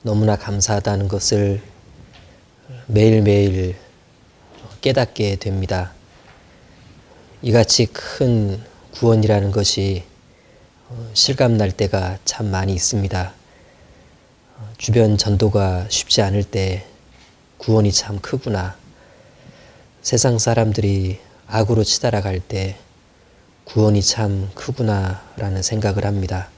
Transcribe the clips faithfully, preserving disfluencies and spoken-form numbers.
너무나 감사하다는 것을 매일매일 깨닫게 됩니다. 이같이 큰 구원이라는 것이 실감날 때가 참 많이 있습니다. 주변 전도가 쉽지 않을 때 구원이 참 크구나. 세상 사람들이 악으로 치달아갈 때 구원이 참 크구나 라는 생각을 합니다.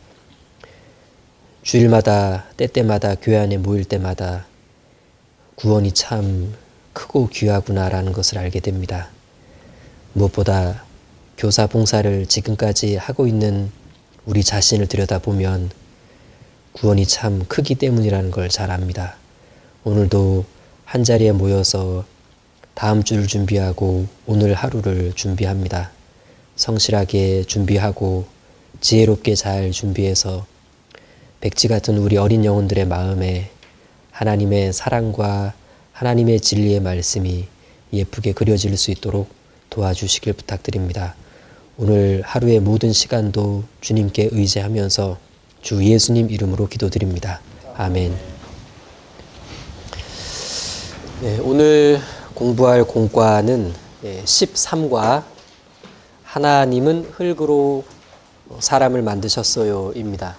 주일마다 때때마다 교회 안에 모일 때마다 구원이 참 크고 귀하구나 라는 것을 알게 됩니다. 무엇보다 교사 봉사를 지금까지 하고 있는 우리 자신을 들여다보면 구원이 참 크기 때문이라는 걸 잘 압니다. 오늘도 한자리에 모여서 다음 주를 준비하고 오늘 하루를 준비합니다. 성실하게 준비하고 지혜롭게 잘 준비해서 백지 같은 우리 어린 영혼들의 마음에 하나님의 사랑과 하나님의 진리의 말씀이 예쁘게 그려질 수 있도록 도와주시길 부탁드립니다. 오늘 하루의 모든 시간도 주님께 의지하면서 주 예수님 이름으로 기도드립니다. 아멘. 네, 오늘 공부할 공과는 십삼 과 하나님은 흙으로 사람을 만드셨어요 입니다.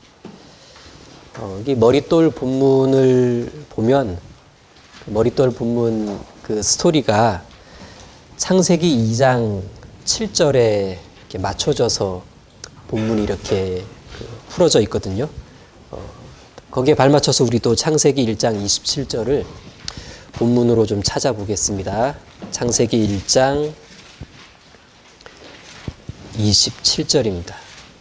어, 이 머릿돌 본문을 보면 머릿돌 본문 그 스토리가 창세기 이 장 칠 절에 이렇게 맞춰져서 본문이 이렇게 그 풀어져 있거든요. 어, 거기에 발맞춰서 우리 또 창세기 일 장 이십칠 절을 본문으로 좀 찾아보겠습니다. 창세기 일 장 이십칠 절입니다.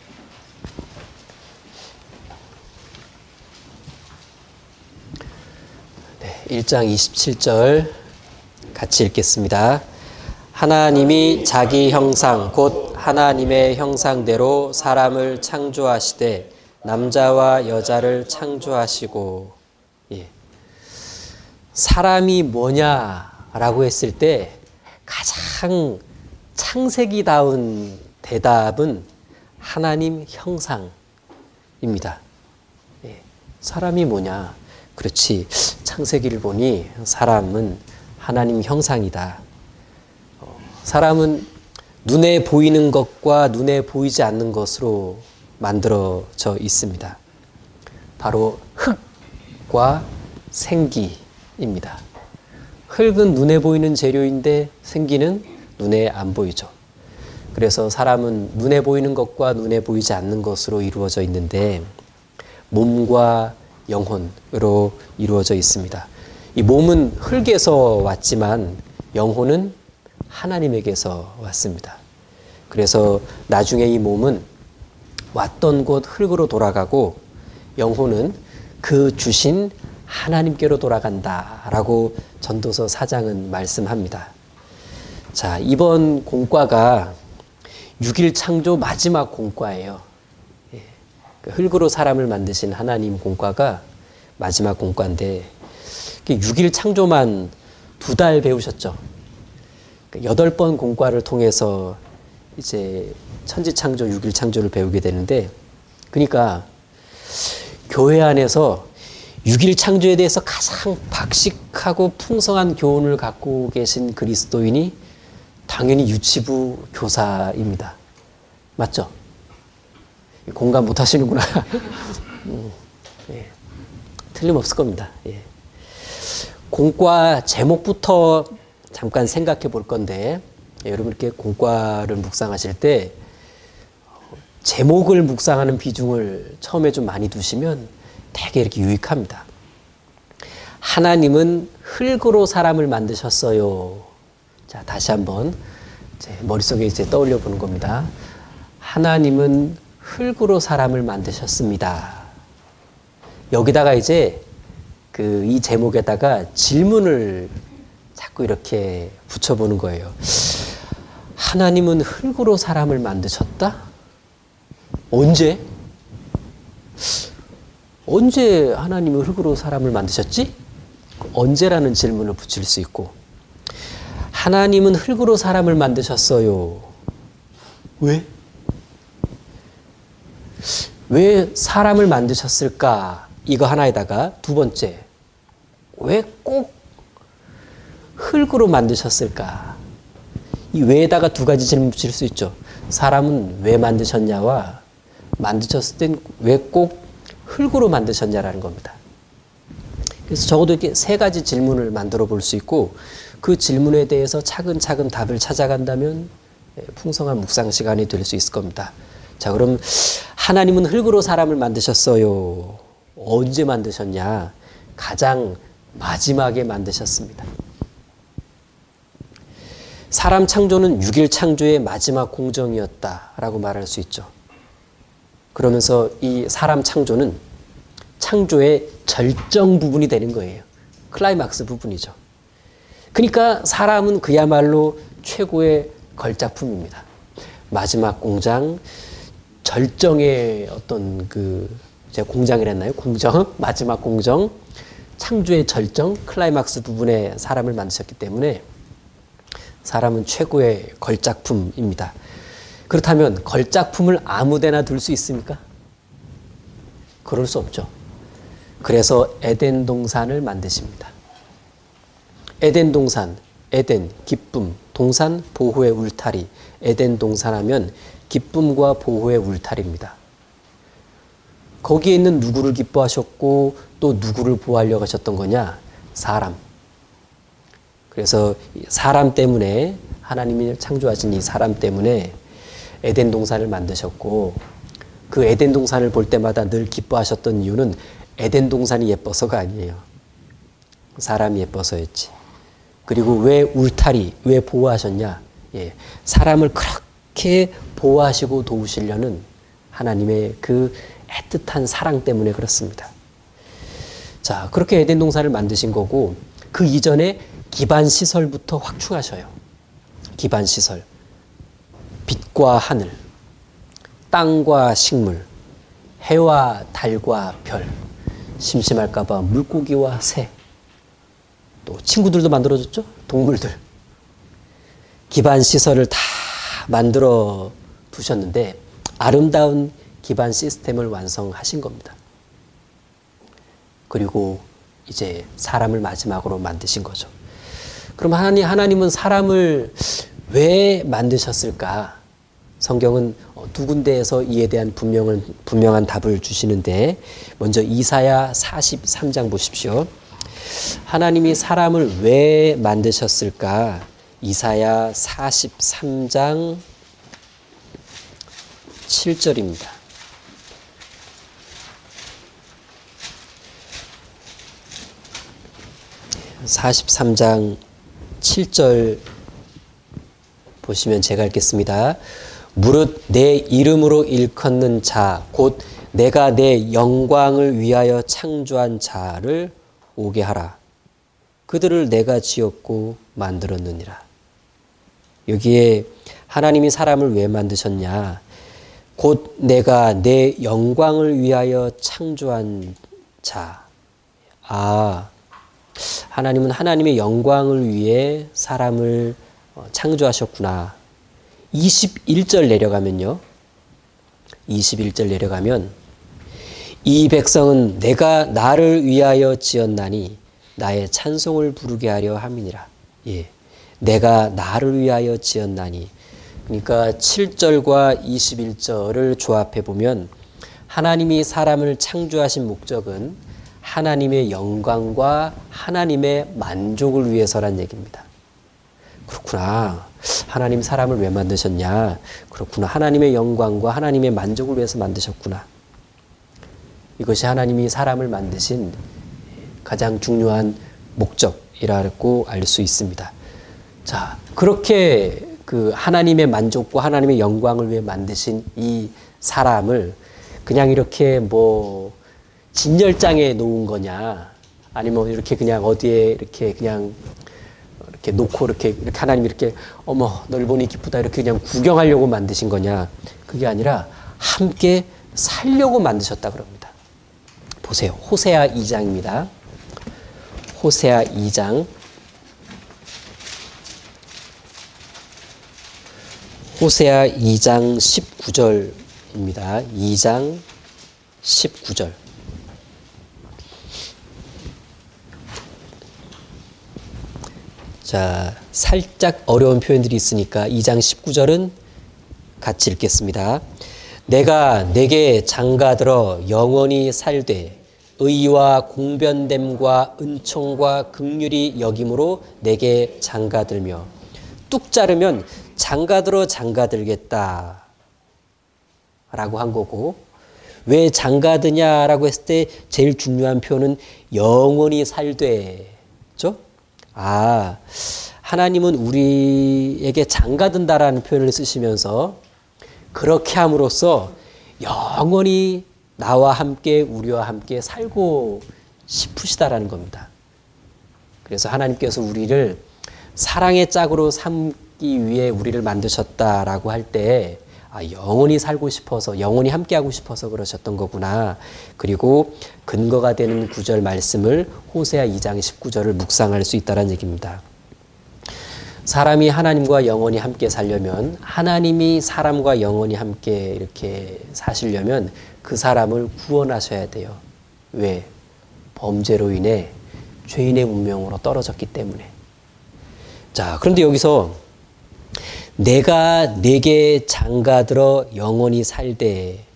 네, 일 장 이십칠 절 같이 읽겠습니다. 하나님이 자기 형상 곧 하나님의 형상대로 사람을 창조하시되 남자와 여자를 창조하시고. 예. 사람이 뭐냐라고 했을 때 가장 창세기다운 대답은 하나님 형상입니다. 예. 사람이 뭐냐? 그렇지. 창세기를 보니 사람은 하나님 형상이다. 어, 사람은 눈에 보이는 것과 눈에 보이지 않는 것으로 만들어져 있습니다. 바로 흙과 생기입니다. 흙은 눈에 보이는 재료인데 생기는 눈에 안 보이죠. 그래서 사람은 눈에 보이는 것과 눈에 보이지 않는 것으로 이루어져 있는데 몸과 영혼으로 이루어져 있습니다. 이 몸은 흙에서 왔지만 영혼은 하나님에게서 왔습니다. 그래서 나중에 이 몸은 왔던 곳 흙으로 돌아가고 영혼은 그 주신 하나님께로 돌아간다라고 전도서 사 장은 말씀합니다. 자, 이번 공과가 육 일 창조 마지막 공과예요. 예, 흙으로 사람을 만드신 하나님 공과가 마지막 공과인데 육 일 창조만 두 달 배우셨죠. 여덟 번 공과를 통해서 이제 천지창조 육 일 창조를 배우게 되는데, 그러니까 교회 안에서 육 일 창조에 대해서 가장 박식하고 풍성한 교훈을 갖고 계신 그리스도인이 당연히 유치부 교사입니다. 맞죠? 공감 못 하시는구나. 음, 예. 틀림없을 겁니다. 예. 공과 제목부터 잠깐 생각해 볼 건데, 예, 여러분 이렇게 공과를 묵상하실 때 제목을 묵상하는 비중을 처음에 좀 많이 두시면 되게 이렇게 유익합니다. 하나님은 흙으로 사람을 만드셨어요. 자, 다시 한번 제 머릿속에 이제 떠올려 보는 겁니다. 하나님은 흙으로 사람을 만드셨습니다. 여기다가 이제 그 이 제목에다가 질문을 자꾸 이렇게 붙여보는 거예요. 하나님은 흙으로 사람을 만드셨다? 언제? 언제 하나님은 흙으로 사람을 만드셨지? 언제라는 질문을 붙일 수 있고, 하나님은 흙으로 사람을 만드셨어요. 왜? 왜 사람을 만드셨을까? 이거 하나에다가 두 번째, 왜 꼭 흙으로 만드셨을까? 이 왜에다가 두 가지 질문 붙일 수 있죠. 사람은 왜 만드셨냐와 만드셨을 땐 왜 꼭 흙으로 만드셨냐라는 겁니다. 그래서 적어도 이렇게 세 가지 질문을 만들어 볼 수 있고 그 질문에 대해서 차근차근 답을 찾아간다면 풍성한 묵상 시간이 될 수 있을 겁니다. 자, 그럼 하나님은 흙으로 사람을 만드셨어요. 언제 만드셨냐? 가장 마지막에 만드셨습니다. 사람 창조는 육 일 창조의 마지막 공정이었다라고 말할 수 있죠. 그러면서 이 사람 창조는 창조의 절정 부분이 되는 거예요. 클라이막스 부분이죠. 그러니까 사람은 그야말로 최고의 걸작품입니다. 마지막 공장, 절정의 어떤 그, 제가 공장이라 했나요? 공정, 마지막 공정, 창조의 절정, 클라이막스 부분에 사람을 만드셨기 때문에 사람은 최고의 걸작품입니다. 그렇다면 걸작품을 아무데나 둘 수 있습니까? 그럴 수 없죠. 그래서 에덴 동산을 만드십니다. 에덴 동산, 에덴, 기쁨, 동산, 보호의 울타리. 에덴 동산하면 기쁨과 보호의 울타리입니다. 거기에 있는 누구를 기뻐하셨고 또 누구를 보호하려고 하셨던 거냐? 사람. 그래서 사람 때문에 하나님이 창조하신 이 사람 때문에 에덴 동산을 만드셨고 그 에덴 동산을 볼 때마다 늘 기뻐하셨던 이유는 에덴 동산이 예뻐서가 아니에요. 사람이 예뻐서였지. 그리고 왜 울타리, 왜 보호하셨냐? 예, 사람을 그렇게 보호하시고 도우시려는 하나님의 그 애틋한 사랑 때문에 그렇습니다. 자, 그렇게 에덴 동산을 만드신 거고 그 이전에 기반 시설부터 확충하셔요. 기반 시설. 빛과 하늘, 땅과 식물, 해와 달과 별, 심심할까봐 물고기와 새, 또 친구들도 만들어줬죠? 동물들. 기반 시설을 다 만들어 두셨는데 아름다운 기반 시스템을 완성하신 겁니다. 그리고 이제 사람을 마지막으로 만드신 거죠. 그럼 하나님, 하나님은 사람을 왜 만드셨을까? 성경은 두 군데에서 이에 대한 분명한, 분명한 답을 주시는데 먼저 이사야 사십삼 장 보십시오. 하나님이 사람을 왜 만드셨을까? 이사야 사십삼 장 칠 절입니다. 사십삼 장 칠 절 보시면 제가 읽겠습니다. 무릇 내 이름으로 일컫는 자, 곧 내가 내 영광을 위하여 창조한 자를 오게 하라. 그들을 내가 지었고 만들었느니라. 여기에 하나님이 사람을 왜 만드셨냐? 곧 내가 내 영광을 위하여 창조한 자. 아, 하나님은 하나님의 영광을 위해 사람을 창조하셨구나. 이십일 절 내려가면요. 이십일 절 내려가면 이 백성은 내가 나를 위하여 지었나니 나의 찬송을 부르게 하려 함이니라. 예, 내가 나를 위하여 지었나니. 그러니까 칠 절과 이십일 절을 조합해 보면 하나님이 사람을 창조하신 목적은 하나님의 영광과 하나님의 만족을 위해서란 얘기입니다. 그렇구나. 하나님 사람을 왜 만드셨냐? 그렇구나. 하나님의 영광과 하나님의 만족을 위해서 만드셨구나. 이것이 하나님이 사람을 만드신 가장 중요한 목적이라고 알 수 있습니다. 자, 그렇게 그 하나님의 만족과 하나님의 영광을 위해 만드신 이 사람을 그냥 이렇게 뭐 진열장에 놓은 거냐, 아니면 이렇게 그냥 어디에 이렇게 그냥 이렇게 놓고 이렇게, 이렇게 하나님이 이렇게 어머 널 보니 기쁘다 이렇게 그냥 구경하려고 만드신 거냐? 그게 아니라 함께 살려고 만드셨다 그럽니다. 보세요. 호세아 이 장입니다. 호세아 이 장. 호세아 이 장 십구 절입니다. 이 장 십구 절. 자, 살짝 어려운 표현들이 있으니까 이 장 십구 절은 같이 읽겠습니다. 내가 내게 장가들어 영원히 살되 의와 공변됨과 은총과 긍휼이 여김으로 내게 장가들며. 뚝 자르면 장가들어 장가들겠다 라고 한 거고, 왜 장가드냐라고 했을 때 제일 중요한 표현은 영원히 살되죠. 아, 하나님은 우리에게 장가든다라는 표현을 쓰시면서 그렇게 함으로써 영원히 나와 함께 우리와 함께 살고 싶으시다라는 겁니다. 그래서 하나님께서 우리를 사랑의 짝으로 삼기 위해 우리를 만드셨다라고 할 때 아, 영원히 살고 싶어서, 영원히 함께하고 싶어서 그러셨던 거구나. 그리고 근거가 되는 구절 말씀을 호세아 이 장 십구 절을 묵상할 수 있다는 얘기입니다. 사람이 하나님과 영원히 함께 살려면, 하나님이 사람과 영원히 함께 이렇게 사시려면 그 사람을 구원하셔야 돼요. 왜? 범죄로 인해 죄인의 문명으로 떨어졌기 때문에. 자, 그런데 여기서 내가 내게 장가들어 영원히 살되,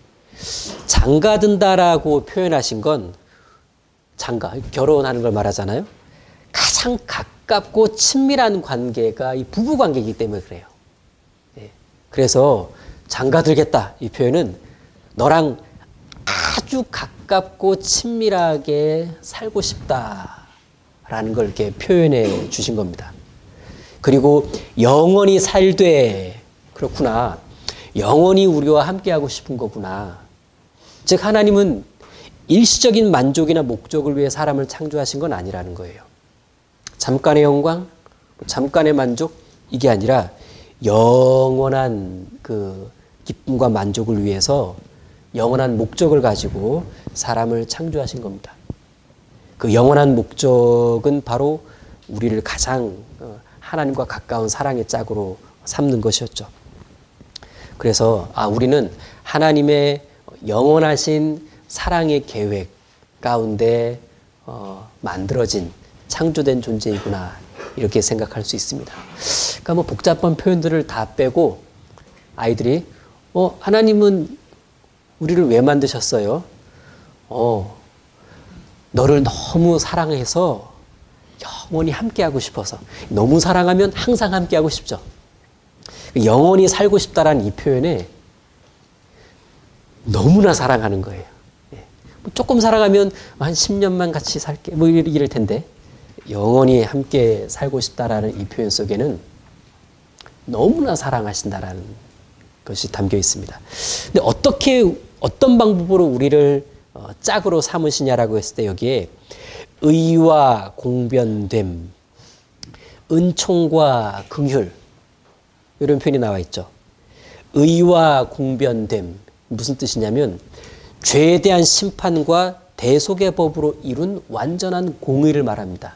장가든다라고 표현하신 건 장가, 결혼하는 걸 말하잖아요. 가장 가깝고 친밀한 관계가 이 부부 관계이기 때문에 그래요. 예. 그래서 장가들겠다 이 표현은 너랑 아주 가깝고 친밀하게 살고 싶다라는 걸 이렇게 표현해 주신 겁니다. 그리고 영원히 살되, 그렇구나. 영원히 우리와 함께하고 싶은 거구나. 즉 하나님은 일시적인 만족이나 목적을 위해 사람을 창조하신 건 아니라는 거예요. 잠깐의 영광, 잠깐의 만족, 이게 아니라 영원한 그 기쁨과 만족을 위해서 영원한 목적을 가지고 사람을 창조하신 겁니다. 그 영원한 목적은 바로 우리를 가장 하나님과 가까운 사랑의 짝으로 삼는 것이었죠. 그래서 아, 우리는 하나님의 영원하신 사랑의 계획 가운데 어, 만들어진, 창조된 존재이구나, 이렇게 생각할 수 있습니다. 그러니까 뭐 복잡한 표현들을 다 빼고 아이들이 어, 하나님은 우리를 왜 만드셨어요? 어, 너를 너무 사랑해서 영원히 함께하고 싶어서. 너무 사랑하면 항상 함께하고 싶죠. 영원히 살고 싶다라는 이 표현에 너무나 사랑하는 거예요. 뭐 조금 사랑하면 한 십 년만 같이 살게 뭐 이럴 텐데, 영원히 함께 살고 싶다라는 이 표현 속에는 너무나 사랑하신다라는 것이 담겨 있습니다. 근데 어떻게, 어떤 방법으로 우리를 짝으로 삼으시냐라고 했을 때 여기에 의와 공변됨, 은총과 긍휼, 이런 표현이 나와 있죠. 의와 공변됨, 무슨 뜻이냐면 죄에 대한 심판과 대속의 법으로 이룬 완전한 공의를 말합니다.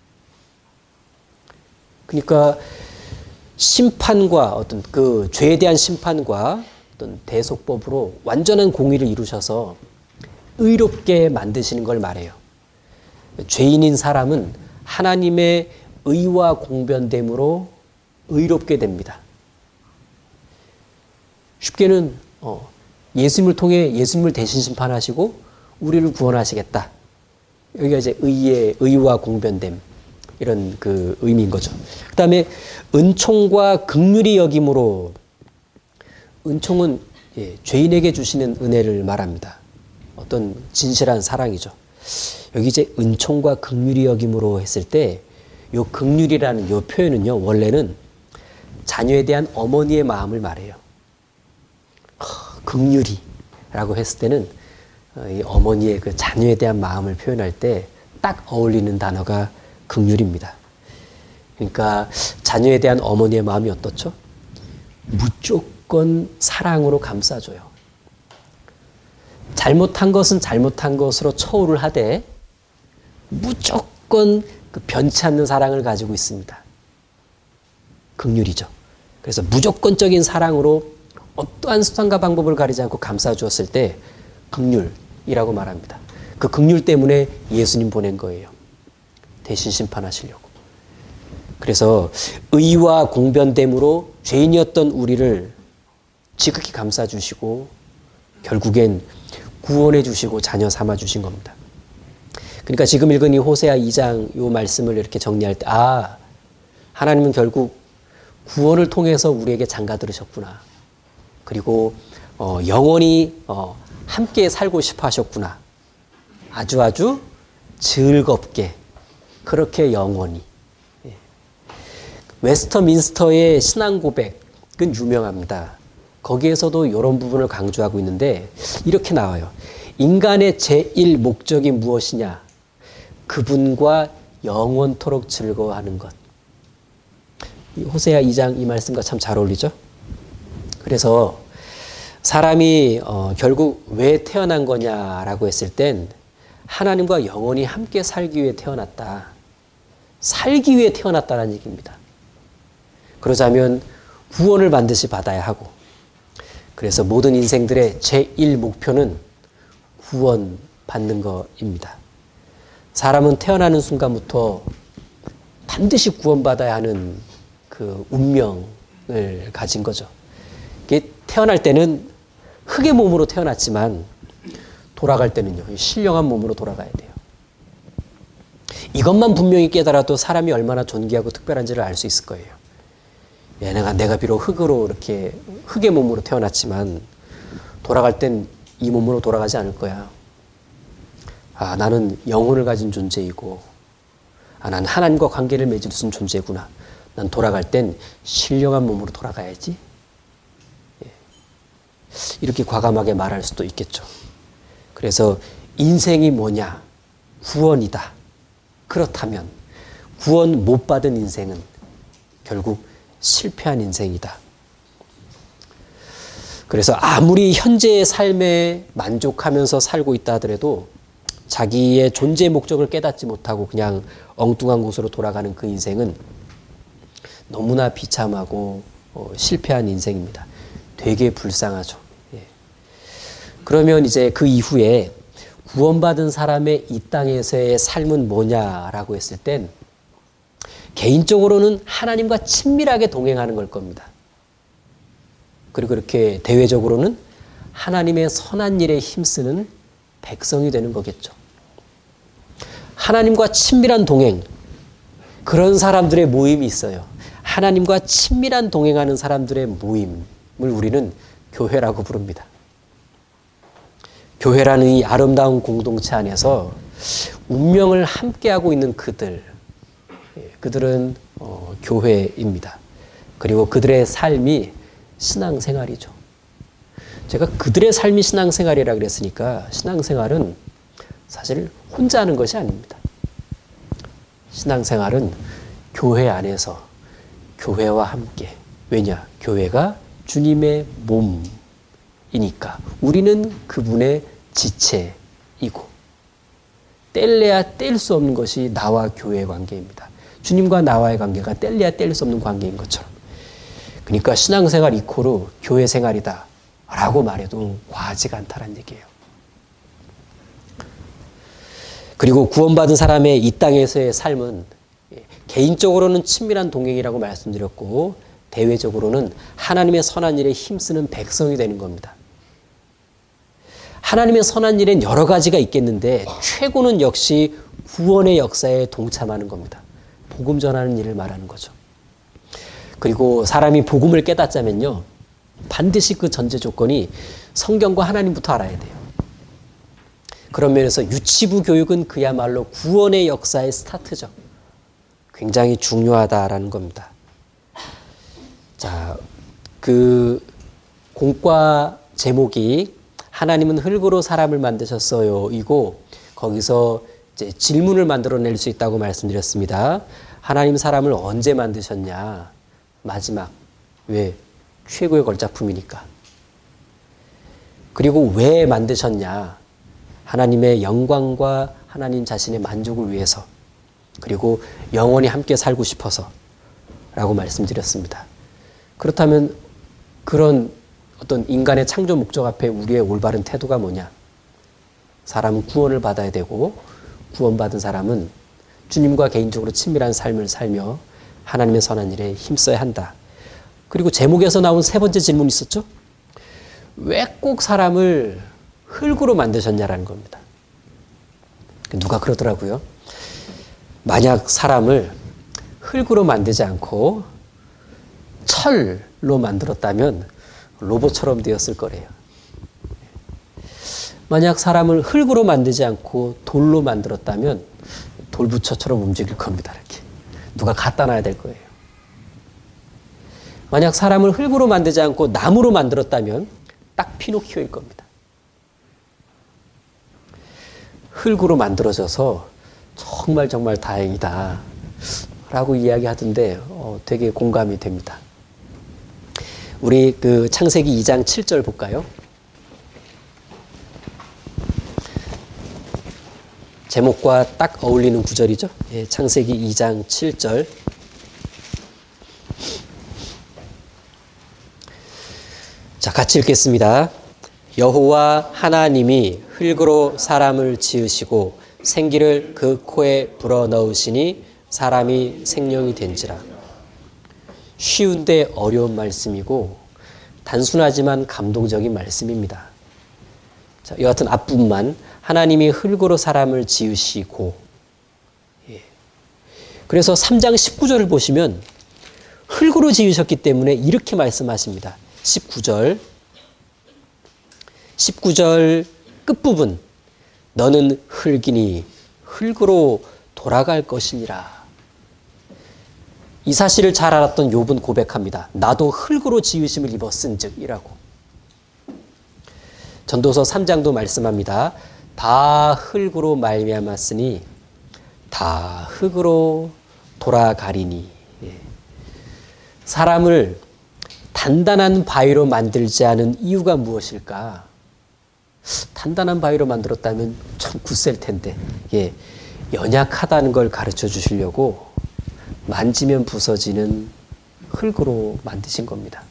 그러니까 심판과 어떤 그 죄에 대한 심판과 어떤 대속법으로 완전한 공의를 이루셔서 의롭게 만드시는 걸 말해요. 죄인인 사람은 하나님의 의와 공변됨으로 의롭게 됩니다. 쉽게는 어, 예수님을 통해 예수님을 대신 심판하시고 우리를 구원하시겠다. 여기가 이제 의의 의와 공변됨, 이런 그 의미인 거죠. 그 다음에 은총과 긍휼이 여김으로, 은총은 예, 죄인에게 주시는 은혜를 말합니다. 어떤 진실한 사랑이죠. 여기 이제 은총과 긍휼이 여김으로 했을 때, 요 긍휼이라는 요 표현은요, 원래는 자녀에 대한 어머니의 마음을 말해요. 긍휼이라고 했을 때는 이 어머니의 그 자녀에 대한 마음을 표현할 때 딱 어울리는 단어가 긍휼입니다. 그러니까 자녀에 대한 어머니의 마음이 어떻죠? 무조건 사랑으로 감싸줘요. 잘못한 것은 잘못한 것으로 처우를 하되 무조건 그 변치 않는 사랑을 가지고 있습니다. 긍휼이죠. 그래서 무조건적인 사랑으로 어떠한 수단과 방법을 가리지 않고 감싸주었을 때 긍휼이라고 말합니다. 그 긍휼 때문에 예수님 보낸 거예요. 대신 심판하시려고. 그래서 의와 공변됨으로 죄인이었던 우리를 지극히 감싸주시고 결국엔 구원해 주시고 자녀 삼아 주신 겁니다. 그러니까 지금 읽은 이 호세아 이 장 이 말씀을 이렇게 정리할 때, 아, 하나님은 결국 구원을 통해서 우리에게 장가 들으셨구나. 그리고 어, 영원히 어, 함께 살고 싶어 하셨구나. 아주 아주 즐겁게 그렇게 영원히. 예. 웨스터민스터의 신앙 고백은 유명합니다. 거기에서도 이런 부분을 강조하고 있는데 이렇게 나와요. 인간의 제일 목적이 무엇이냐? 그분과 영원토록 즐거워하는 것. 호세아 이 장 이 말씀과 참 잘 어울리죠? 그래서 사람이 어, 결국 왜 태어난 거냐라고 했을 땐 하나님과 영원히 함께 살기 위해 태어났다. 살기 위해 태어났다는 얘기입니다. 그러자면 구원을 반드시 받아야 하고, 그래서 모든 인생들의 제일 목표는 구원 받는 것입니다. 사람은 태어나는 순간부터 반드시 구원받아야 하는 그 운명을 가진 거죠. 이게 태어날 때는 흙의 몸으로 태어났지만 돌아갈 때는요, 신령한 몸으로 돌아가야 돼요. 이것만 분명히 깨달아도 사람이 얼마나 존귀하고 특별한지를 알 수 있을 거예요. 예, 내가, 내가 비록 흙으로 이렇게 흙의 몸으로 태어났지만 돌아갈 땐 이 몸으로 돌아가지 않을 거야. 아, 나는 영혼을 가진 존재이고, 아, 난 하나님과 관계를 맺을 수 있는 존재구나. 난 돌아갈 땐 신령한 몸으로 돌아가야지. 예. 이렇게 과감하게 말할 수도 있겠죠. 그래서 인생이 뭐냐? 구원이다. 그렇다면 구원 못 받은 인생은 결국 실패한 인생이다. 그래서 아무리 현재의 삶에 만족하면서 살고 있다 하더라도 자기의 존재의 목적을 깨닫지 못하고 그냥 엉뚱한 곳으로 돌아가는 그 인생은 너무나 비참하고 어, 실패한 인생입니다. 되게 불쌍하죠. 예. 그러면 이제 그 이후에 구원받은 사람의 이 땅에서의 삶은 뭐냐라고 했을 땐 개인적으로는 하나님과 친밀하게 동행하는 걸 겁니다. 그리고 그렇게 대외적으로는 하나님의 선한 일에 힘쓰는 백성이 되는 거겠죠. 하나님과 친밀한 동행, 그런 사람들의 모임이 있어요. 하나님과 친밀한 동행하는 사람들의 모임을 우리는 교회라고 부릅니다. 교회라는 이 아름다운 공동체 안에서 운명을 함께하고 있는 그들, 그들은 어, 교회입니다. 그리고 그들의 삶이 신앙생활이죠. 제가 그들의 삶이 신앙생활이라 그랬으니까 신앙생활은 사실 혼자 하는 것이 아닙니다. 신앙생활은 교회 안에서 교회와 함께, 왜냐? 교회가 주님의 몸이니까 우리는 그분의 지체이고, 뗄래야 뗄 수 없는 것이 나와 교회의 관계입니다. 주님과 나와의 관계가 뗄래야 뗄 수 없는 관계인 것처럼. 그러니까 신앙생활 이코르 교회 생활이다 라고 말해도 과하지가 않다는 얘기예요. 그리고 구원받은 사람의 이 땅에서의 삶은 개인적으로는 친밀한 동행이라고 말씀드렸고, 대외적으로는 하나님의 선한 일에 힘쓰는 백성이 되는 겁니다. 하나님의 선한 일엔 여러 가지가 있겠는데 최고는 역시 구원의 역사에 동참하는 겁니다. 복음 전하는 일을 말하는 거죠. 그리고 사람이 복음을 깨닫자면요, 반드시 그 전제 조건이 성경과 하나님부터 알아야 돼요. 그런 면에서 유치부 교육은 그야말로 구원의 역사의 스타트죠. 굉장히 중요하다라는 겁니다. 자, 그 공과 제목이 하나님은 흙으로 사람을 만드셨어요 이고, 거기서 이제 질문을 만들어낼 수 있다고 말씀드렸습니다. 하나님 사람을 언제 만드셨냐? 마지막. 왜? 최고의 걸작품이니까. 그리고 왜 만드셨냐? 하나님의 영광과 하나님 자신의 만족을 위해서, 그리고 영원히 함께 살고 싶어서 라고 말씀드렸습니다. 그렇다면 그런 어떤 인간의 창조 목적 앞에 우리의 올바른 태도가 뭐냐? 사람은 구원을 받아야 되고, 구원받은 사람은 주님과 개인적으로 친밀한 삶을 살며 하나님의 선한 일에 힘써야 한다. 그리고 제목에서 나온 세 번째 질문이 있었죠? 왜 꼭 사람을 흙으로 만드셨냐라는 겁니다. 누가 그러더라고요. 만약 사람을 흙으로 만들지 않고 철로 만들었다면 로봇처럼 되었을 거래요. 만약 사람을 흙으로 만들지 않고 돌로 만들었다면 돌부처처럼 움직일 겁니다. 이렇게. 누가 갖다 놔야 될 거예요. 만약 사람을 흙으로 만들지 않고 나무로 만들었다면 딱 피노키오일 겁니다. 흙으로 만들어져서 정말 정말 다행이다 라고 이야기하던데 어, 되게 공감이 됩니다. 우리 그 창세기 이 장 칠 절 볼까요? 제목과 딱 어울리는 구절이죠. 예, 창세기 이 장 칠 절. 자, 같이 읽겠습니다. 여호와 하나님이 흙으로 사람을 지으시고 생기를 그 코에 불어넣으시니 사람이 생명이 된지라. 쉬운데 어려운 말씀이고 단순하지만 감동적인 말씀입니다. 자, 여하튼 앞부분만 하나님이 흙으로 사람을 지으시고, 예. 그래서 삼 장 십구 절을 보시면 흙으로 지으셨기 때문에 이렇게 말씀하십니다. 십구 절 십구 절 끝부분 너는 흙이니 흙으로 돌아갈 것이니라. 이 사실을 잘 알았던 욥은 고백합니다. 나도 흙으로 지으심을 입었은즉 이라고. 전도서 삼 장도 말씀합니다. 다 흙으로 말미암았으니 다 흙으로 돌아가리니. 예. 사람을 단단한 바위로 만들지 않은 이유가 무엇일까? 단단한 바위로 만들었다면 참 굳셀 텐데, 예, 연약하다는 걸 가르쳐 주시려고 만지면 부서지는 흙으로 만드신 겁니다.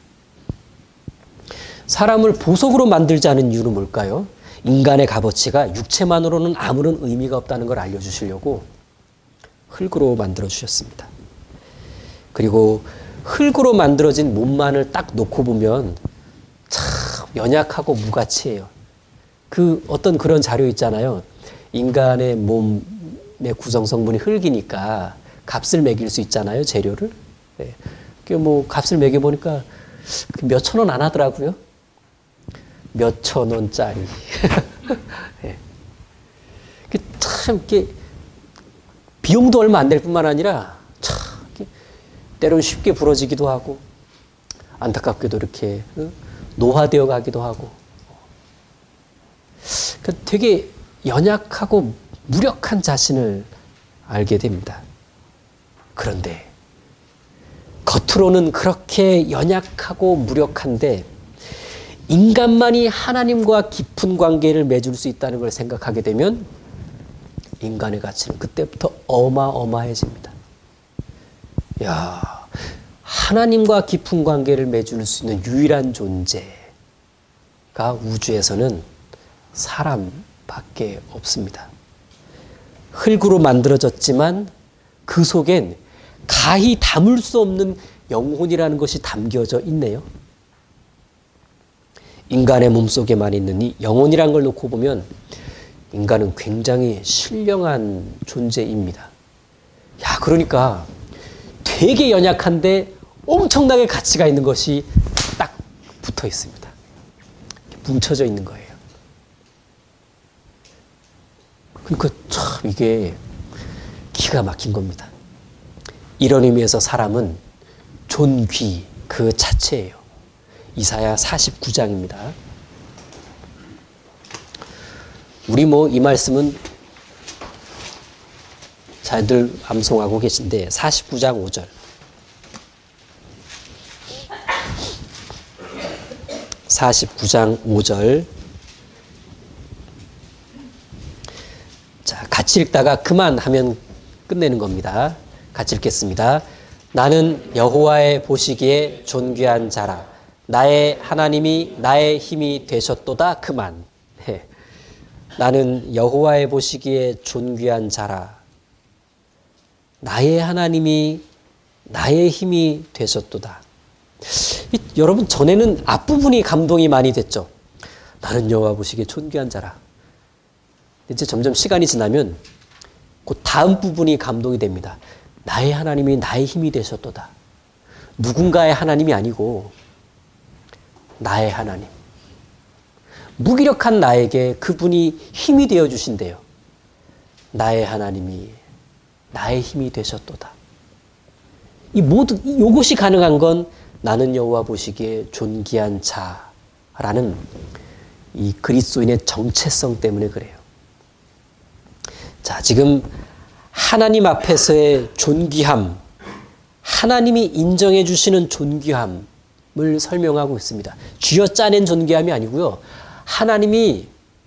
사람을 보석으로 만들지 않은 이유는 뭘까요? 인간의 값어치가 육체만으로는 아무런 의미가 없다는 걸 알려주시려고 흙으로 만들어 주셨습니다. 그리고 흙으로 만들어진 몸만을 딱 놓고 보면 참 연약하고 무가치해요. 그 어떤 그런 자료 있잖아요. 인간의 몸의 구성 성분이 흙이니까 값을 매길 수 있잖아요, 재료를. 네. 그 뭐 값을 매겨 보니까 몇 천 원 안 하더라고요. 몇 천 원짜리. 네. 참 이렇게 비용도 얼마 안 될 뿐만 아니라 참 때로는 쉽게 부러지기도 하고 안타깝게도 이렇게 노화되어 가기도 하고 되게 연약하고 무력한 자신을 알게 됩니다. 그런데 겉으로는 그렇게 연약하고 무력한데 인간만이 하나님과 깊은 관계를 맺을 수 있다는 걸 생각하게 되면 인간의 가치는 그때부터 어마어마해집니다. 야, 하나님과 깊은 관계를 맺을 수 있는 유일한 존재가 우주에서는 사람밖에 없습니다. 흙으로 만들어졌지만 그 속엔 가히 담을 수 없는 영혼이라는 것이 담겨져 있네요. 인간의 몸속에만 있는 이 영혼이라는 걸 놓고 보면 인간은 굉장히 신령한 존재입니다. 야, 그러니까 되게 연약한데 엄청나게 가치가 있는 것이 딱 붙어 있습니다. 뭉쳐져 있는 거예요. 그러니까 참 이게 기가 막힌 겁니다. 이런 의미에서 사람은 존귀 그 자체예요. 이사야 사십구 장입니다. 우리 뭐 이 말씀은 잘들 암송하고 계신데 사십구 장 오 절. 사십구 장 오 절. 자, 같이 읽다가 그만하면 끝내는 겁니다. 같이 읽겠습니다. 나는 여호와의 보시기에 존귀한 자라. 나의 하나님이 나의 힘이 되셨도다. 그만. 네. 나는 여호와의 보시기에 존귀한 자라. 나의 하나님이 나의 힘이 되셨도다. 이, 여러분 전에는 앞부분이 감동이 많이 됐죠. 나는 여호와 보시기에 존귀한 자라. 이제 점점 시간이 지나면 그 다음 부분이 감동이 됩니다. 나의 하나님이 나의 힘이 되셨도다. 누군가의 하나님이 아니고 나의 하나님. 무기력한 나에게 그분이 힘이 되어 주신대요. 나의 하나님이 나의 힘이 되셨도다. 이 모든 이것이 가능한 건 나는 여호와 보시기에 존귀한 자라는 이 그리스도인의 정체성 때문에 그래요. 자, 지금 하나님 앞에서의 존귀함, 하나님이 인정해 주시는 존귀함을 설명하고 있습니다. 쥐어 짜낸 존귀함이 아니고요. 하나님이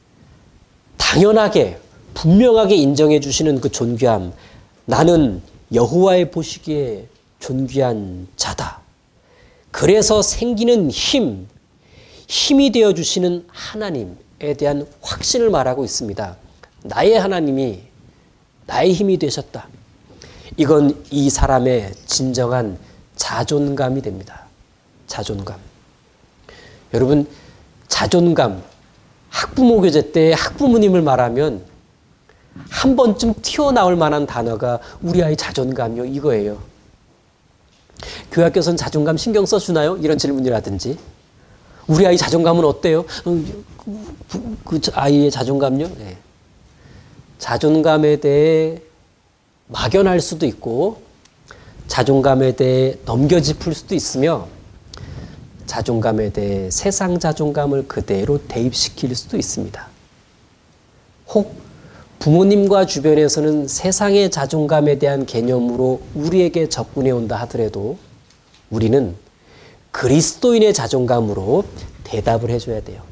당연하게 분명하게 인정해 주시는 그 존귀함. 나는 여호와의 보시기에 존귀한 자다. 그래서 생기는 힘, 힘이 되어 주시는 하나님에 대한 확신을 말하고 있습니다. 나의 하나님이 나의 힘이 되셨다. 이건 이 사람의 진정한 자존감이 됩니다. 자존감. 여러분, 자존감. 학부모 교재 때 학부모님을 말하면 한 번쯤 튀어나올 만한 단어가 우리 아이 자존감이요, 이거예요. 교회 학교에서는 자존감 신경 써주나요? 이런 질문이라든지. 우리 아이 자존감은 어때요? 그, 그 아이의 자존감요? 네. 자존감에 대해 막연할 수도 있고 자존감에 대해 넘겨짚을 수도 있으며 자존감에 대해 세상 자존감을 그대로 대입시킬 수도 있습니다. 혹 부모님과 주변에서는 세상의 자존감에 대한 개념으로 우리에게 접근해 온다 하더라도 우리는 그리스도인의 자존감으로 대답을 해줘야 돼요.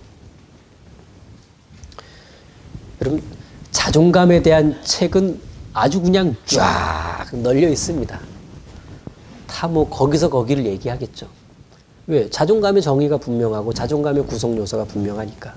여러분, 자존감에 대한 책은 아주 그냥 쫙 널려 있습니다. 다 뭐 거기서 거기를 얘기하겠죠. 왜? 자존감의 정의가 분명하고 자존감의 구성 요소가 분명하니까.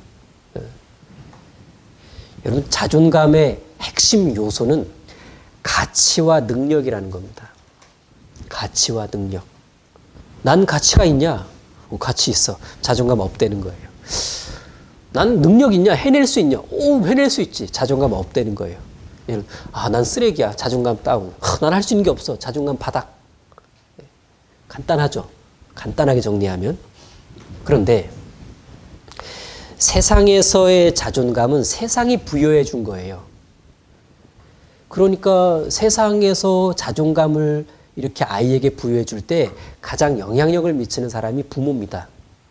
여러분, 자존감의 핵심 요소는 가치와 능력이라는 겁니다. 가치와 능력. 난 가치가 있냐? 오, 가치 있어. 자존감 업되는 거예요. 난 능력 있냐? 해낼 수 있냐? 오, 해낼 수 있지. 자존감 업되는 거예요. 아, 난 쓰레기야. 자존감 다운. 난 할 수 있는 게 없어. 자존감 바닥. 간단하죠. 간단하게 정리하면. 그런데 세상에서의 자존감은 세상이 부여해 준 거예요. 그러니까 세상에서 자존감을 이렇게 아이에게 부여해 줄 때 가장 영향력을 미치는 사람이 부모입니다.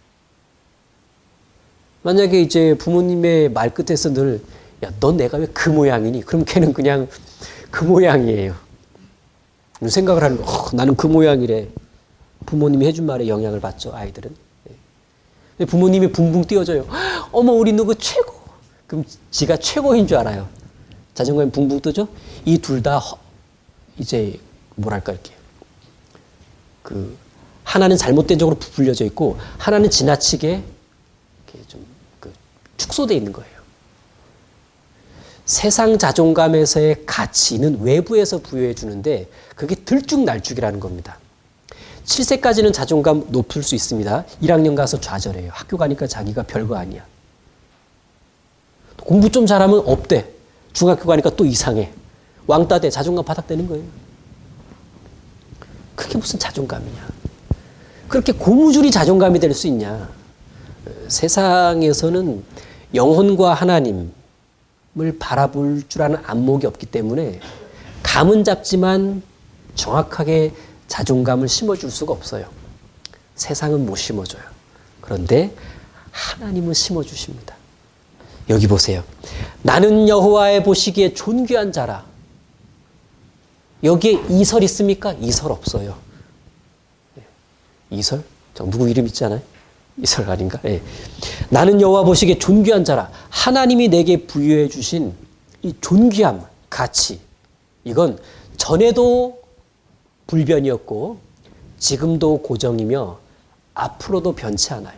만약에 이제 부모님의 말끝에서 늘, 야, 넌 내가 왜 그 모양이니? 그럼 걔는 그냥 그 모양이에요. 생각을 하는 거, 어, 나는 그 모양이래. 부모님이 해준 말에 영향을 받죠, 아이들은. 부모님이 붕붕 띄워줘요. 어머, 우리 누구 최고. 그럼 지가 최고인 줄 알아요. 자존감이 붕붕 뜨죠? 이 둘 다 이제 뭐랄까 이렇게 그 하나는 잘못된 쪽으로 부풀려져 있고 하나는 지나치게 이렇게 좀 그 축소되어 있는 거예요. 세상 자존감에서의 가치는 외부에서 부여해 주는데 그게 들쭉날쭉이라는 겁니다. 칠 세까지는 자존감 높을 수 있습니다. 일 학년 가서 좌절해요. 학교 가니까 자기가 별거 아니야. 공부 좀 잘하면 업돼. 중학교 가니까 또 이상해. 왕따 돼. 자존감 바닥되는 거예요. 그게 무슨 자존감이냐. 그렇게 고무줄이 자존감이 될 수 있냐. 세상에서는 영혼과 하나님을 바라볼 줄 아는 안목이 없기 때문에 감은 잡지만 정확하게 자존감을 심어줄 수가 없어요. 세상은 못 심어줘요. 그런데 하나님은 심어주십니다. 여기 보세요. 나는 여호와의 보시기에 존귀한 자라. 여기에 이설 있습니까? 이설 없어요. 이설? 누구 이름 있잖아요. 이설 아닌가? 네. 나는 여호와 보시기에 존귀한 자라. 하나님이 내게 부여해 주신 이 존귀함, 가치. 이건 전에도 불변이었고 지금도 고정이며 앞으로도 변치 않아요.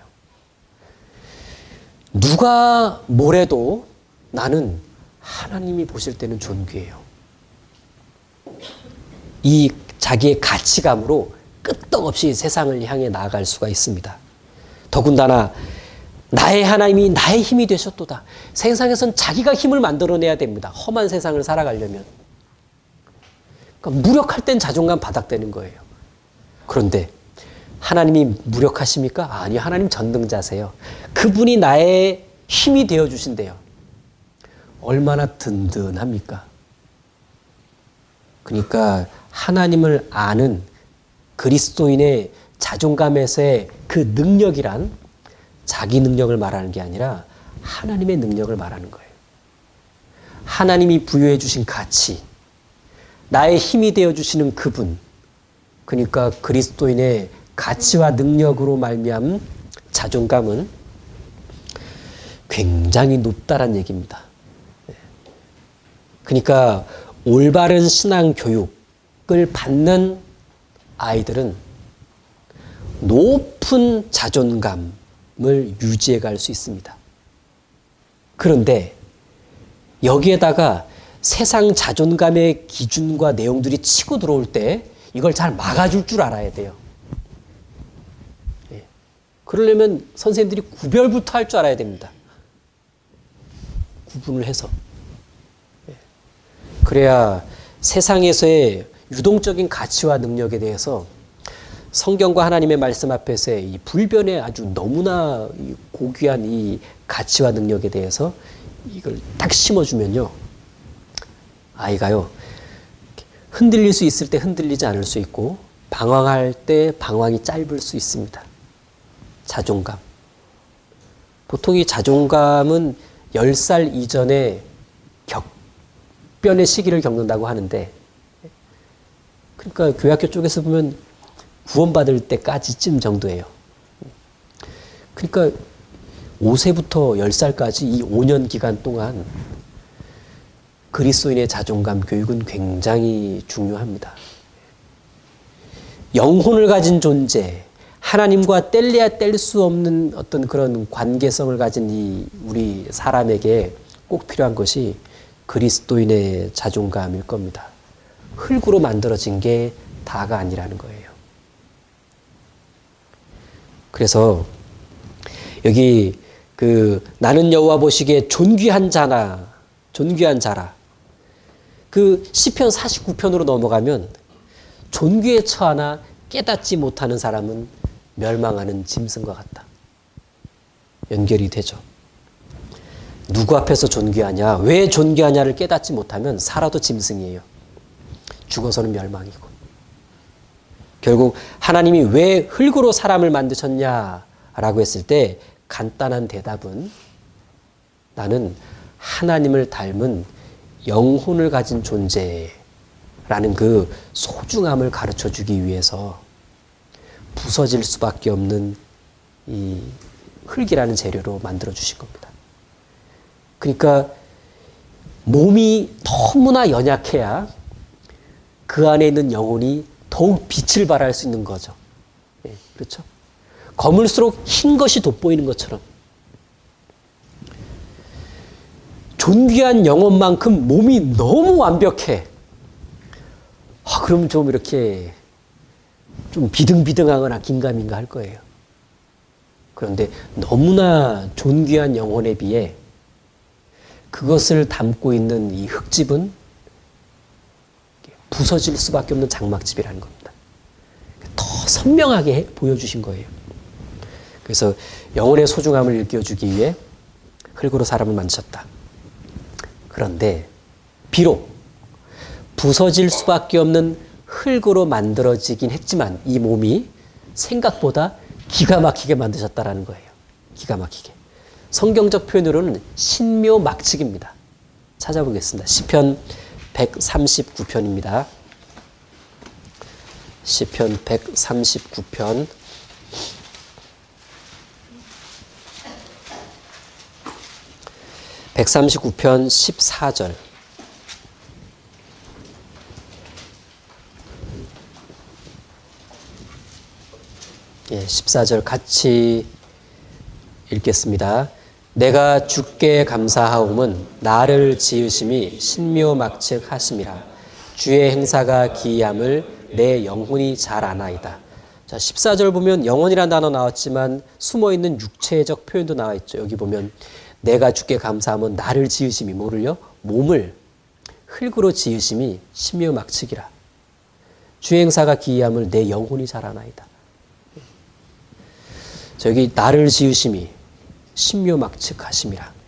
누가 뭐래도 나는 하나님이 보실 때는 존귀해요. 이 자기의 가치감으로 끄떡없이 세상을 향해 나아갈 수가 있습니다. 더군다나 나의 하나님이 나의 힘이 되셨도다. 세상에선 자기가 힘을 만들어내야 됩니다. 험한 세상을 살아가려면. 그러니까 무력할 땐 자존감 바닥되는 거예요. 그런데 하나님이 무력하십니까? 아니, 하나님 전능자세요. 그분이 나의 힘이 되어주신대요. 얼마나 든든합니까? 그러니까 하나님을 아는 그리스도인의 자존감에서의 그 능력이란 자기 능력을 말하는 게 아니라 하나님의 능력을 말하는 거예요. 하나님이 부여해 주신 가치, 나의 힘이 되어 주시는 그분, 그러니까 그리스도인의 가치와 능력으로 말미암은 자존감은 굉장히 높다란 얘기입니다. 그러니까 올바른 신앙 교육을 받는 아이들은 높은 자존감을 유지해 갈 수 있습니다. 그런데 여기에다가 세상 자존감의 기준과 내용들이 치고 들어올 때 이걸 잘 막아줄 줄 알아야 돼요. 예. 그러려면 선생님들이 구별부터 할 줄 알아야 됩니다. 구분을 해서. 예. 그래야 세상에서의 유동적인 가치와 능력에 대해서 성경과 하나님의 말씀 앞에서의 이 불변의 아주 너무나 고귀한 이 가치와 능력에 대해서 이걸 딱 심어주면요. 아이가요. 흔들릴 수 있을 때 흔들리지 않을 수 있고 방황할 때 방황이 짧을 수 있습니다. 자존감. 보통 이 자존감은 열 살 이전에 격변의 시기를 겪는다고 하는데 그러니까 교회학교 쪽에서 보면 구원받을 때까지쯤 정도예요. 그러니까 오 세부터 열 살까지 이 오 년 기간 동안 그리스도인의 자존감 교육은 굉장히 중요합니다. 영혼을 가진 존재, 하나님과 뗄래야 뗄 수 없는 어떤 그런 관계성을 가진 이 우리 사람에게 꼭 필요한 것이 그리스도인의 자존감일 겁니다. 흙으로 만들어진 게 다가 아니라는 거예요. 그래서 여기 그 나는 여호와 보시기에 존귀한 자나 존귀한 자라 그 시편 사십구 편으로 넘어가면 존귀에 처하나 깨닫지 못하는 사람은 멸망하는 짐승과 같다. 연결이 되죠. 누구 앞에서 존귀하냐, 왜 존귀하냐를 깨닫지 못하면 살아도 짐승이에요. 죽어서는 멸망이고. 결국 하나님이 왜 흙으로 사람을 만드셨냐라고 했을 때 간단한 대답은 나는 하나님을 닮은 영혼을 가진 존재라는 그 소중함을 가르쳐 주기 위해서 부서질 수밖에 없는 이 흙이라는 재료로 만들어 주신 겁니다. 그러니까 몸이 너무나 연약해야 그 안에 있는 영혼이 더욱 빛을 발할 수 있는 거죠. 예, 그렇죠? 검을수록 흰 것이 돋보이는 것처럼 존귀한 영혼만큼 몸이 너무 완벽해. 아, 그럼 좀 이렇게 좀 비등비등하거나 긴가민가 할 거예요. 그런데 너무나 존귀한 영혼에 비해 그것을 담고 있는 이 흙집은 부서질 수밖에 없는 장막집이라는 겁니다. 더 선명하게 보여주신 거예요. 그래서 영혼의 소중함을 일깨워주기 위해 흙으로 사람을 만드셨다. 그런데 비록 부서질 수밖에 없는 흙으로 만들어지긴 했지만 이 몸이 생각보다 기가 막히게 만드셨다라는 거예요. 기가 막히게. 성경적 표현으로는 신묘막측입니다. 찾아보겠습니다. 시편 백삼십구 편입니다. 시편 백삼십구 편 백삼십구 편 십사 절. 예, 십사 절 같이 읽겠습니다. 내가 주께 감사하옴은 나를 지으심이 신묘막측하심이라. 주의 행사가 기이함을 내 영혼이 잘 아나이다. 자, 십사 절 보면 영혼이라는 단어 나왔지만 숨어있는 육체적 표현도 나와 있죠. 여기 보면 내가 주께 감사하면 나를 지으심이 뭐를요? 몸을 흙으로 지으심이 신묘막측이라. 주행사가 기이함을 내 영혼이 잘 아나이다. 저기 나를 지으심이 신묘막측하심이라.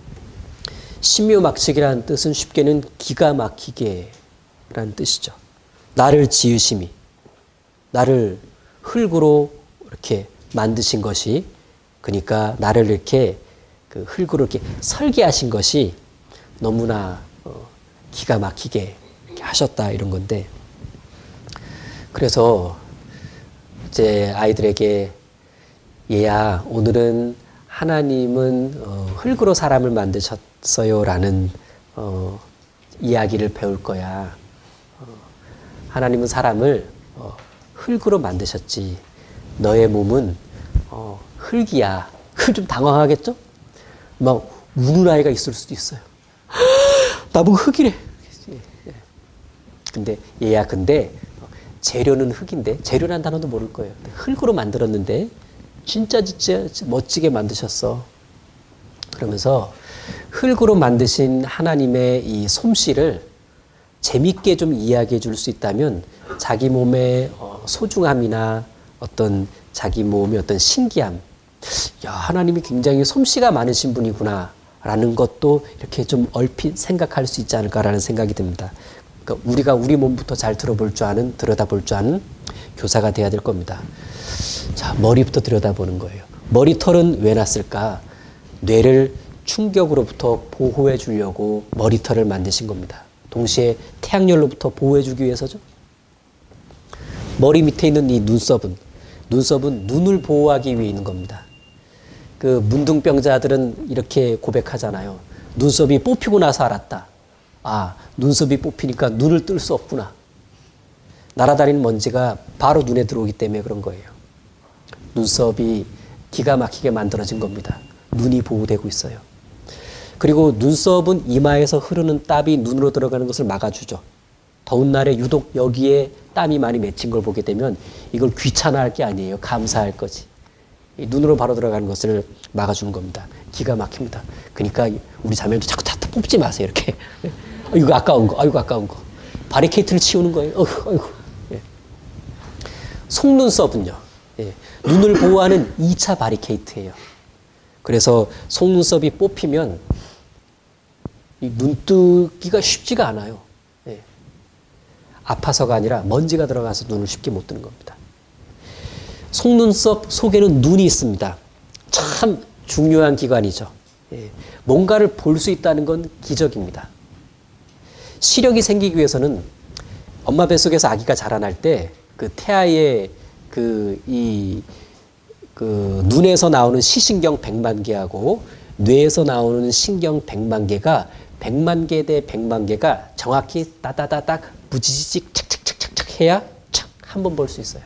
신묘막측이라는 뜻은 쉽게는 기가 막히게 라는 뜻이죠. 나를 지으심이, 나를 흙으로 이렇게 만드신 것이, 그러니까 나를 이렇게 그 흙으로 이렇게 설계하신 것이 너무나 어, 기가 막히게 이렇게 하셨다 이런 건데, 그래서 이제 아이들에게 얘야 오늘은 하나님은 어, 흙으로 사람을 만드셨어요라는 어, 이야기를 배울 거야. 어, 하나님은 사람을 어, 흙으로 만드셨지. 너의 몸은 어, 흙이야. 좀 당황하겠죠? 막 우는 아이가 있을 수도 있어요. 나보고 흙이래. 근데 얘야 근데 재료는 흙인데, 재료란 단어도 모를 거예요. 흙으로 만들었는데 진짜 진짜 멋지게 만드셨어. 그러면서 흙으로 만드신 하나님의 이 솜씨를 재밌게 좀 이야기해 줄 수 있다면 자기 몸의 소중함이나 어떤 자기 몸의 어떤 신기함, 야, 하나님이 굉장히 솜씨가 많으신 분이구나 라는 것도 이렇게 좀 얼핏 생각할 수 있지 않을까라는 생각이 듭니다. 그러니까 우리가 우리 몸부터 잘 들어볼 줄 아는, 들여다볼 줄 아는 교사가 돼야 될 겁니다. 자, 머리부터 들여다보는 거예요. 머리털은 왜 났을까? 뇌를 충격으로부터 보호해 주려고 머리털을 만드신 겁니다. 동시에 태양열로부터 보호해 주기 위해서죠. 머리 밑에 있는 이 눈썹은, 눈썹은 눈을 보호하기 위해 있는 겁니다. 그 문둥병자들은 이렇게 고백하잖아요. 눈썹이 뽑히고 나서 알았다. 아, 눈썹이 뽑히니까 눈을 뜰 수 없구나. 날아다니는 먼지가 바로 눈에 들어오기 때문에 그런 거예요. 눈썹이 기가 막히게 만들어진 겁니다. 눈이 보호되고 있어요. 그리고 눈썹은 이마에서 흐르는 땀이 눈으로 들어가는 것을 막아주죠. 더운 날에 유독 여기에 땀이 많이 맺힌 걸 보게 되면 이걸 귀찮아할 게 아니에요. 감사할 거지. 이 눈으로 바로 들어가는 것을 막아주는 겁니다. 기가 막힙니다. 그러니까 우리 자매도 자꾸 다 뽑지 마세요. 이렇게. 이거 아까운 거, 아이고 아까운 거. 바리케이트를 치우는 거예요. 어휴, 아이고. 예. 속눈썹은요. 예. 눈을 보호하는 이 차 바리케이트예요. 그래서 속눈썹이 뽑히면 이 눈뜨기가 쉽지가 않아요. 예. 아파서가 아니라 먼지가 들어가서 눈을 쉽게 못 뜨는 겁니다. 속눈썹 속에는 눈이 있습니다. 참 중요한 기관이죠. 예. 뭔가를 볼 수 있다는 건 기적입니다. 시력이 생기기 위해서는 엄마 뱃속에서 아기가 자라날 때 그 태아의 그 이 그 눈에서 나오는 시신경 백만 개하고 뇌에서 나오는 신경 백만 개가 백만 개 대 백만 개가 정확히 따다다닥 부지직 착착착착착 해야 착 한 번 볼 수 있어요.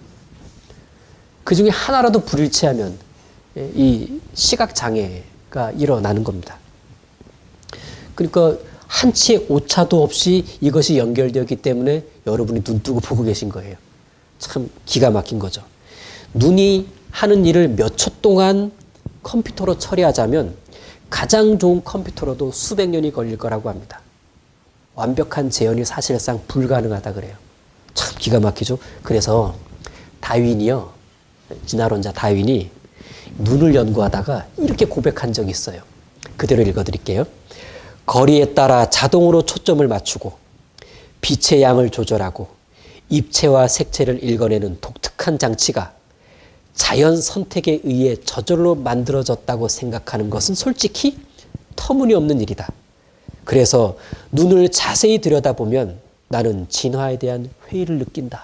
그 중에 하나라도 불일치하면 이 시각 장애가 일어나는 겁니다. 그러니까 한치의 오차도 없이 이것이 연결되었기 때문에 여러분이 눈 뜨고 보고 계신 거예요. 참 기가 막힌 거죠. 눈이 하는 일을 몇 초 동안 컴퓨터로 처리하자면 가장 좋은 컴퓨터로도 수백 년이 걸릴 거라고 합니다. 완벽한 재현이 사실상 불가능하다 그래요. 참 기가 막히죠. 그래서 다윈이요, 진화론자 다윈이 눈을 연구하다가 이렇게 고백한 적이 있어요. 그대로 읽어드릴게요. 거리에 따라 자동으로 초점을 맞추고 빛의 양을 조절하고 입체와 색채를 읽어내는 독특한 장치가 자연 선택에 의해 저절로 만들어졌다고 생각하는 것은 솔직히 터무니없는 일이다. 그래서 눈을 자세히 들여다보면 나는 진화에 대한 회의를 느낀다.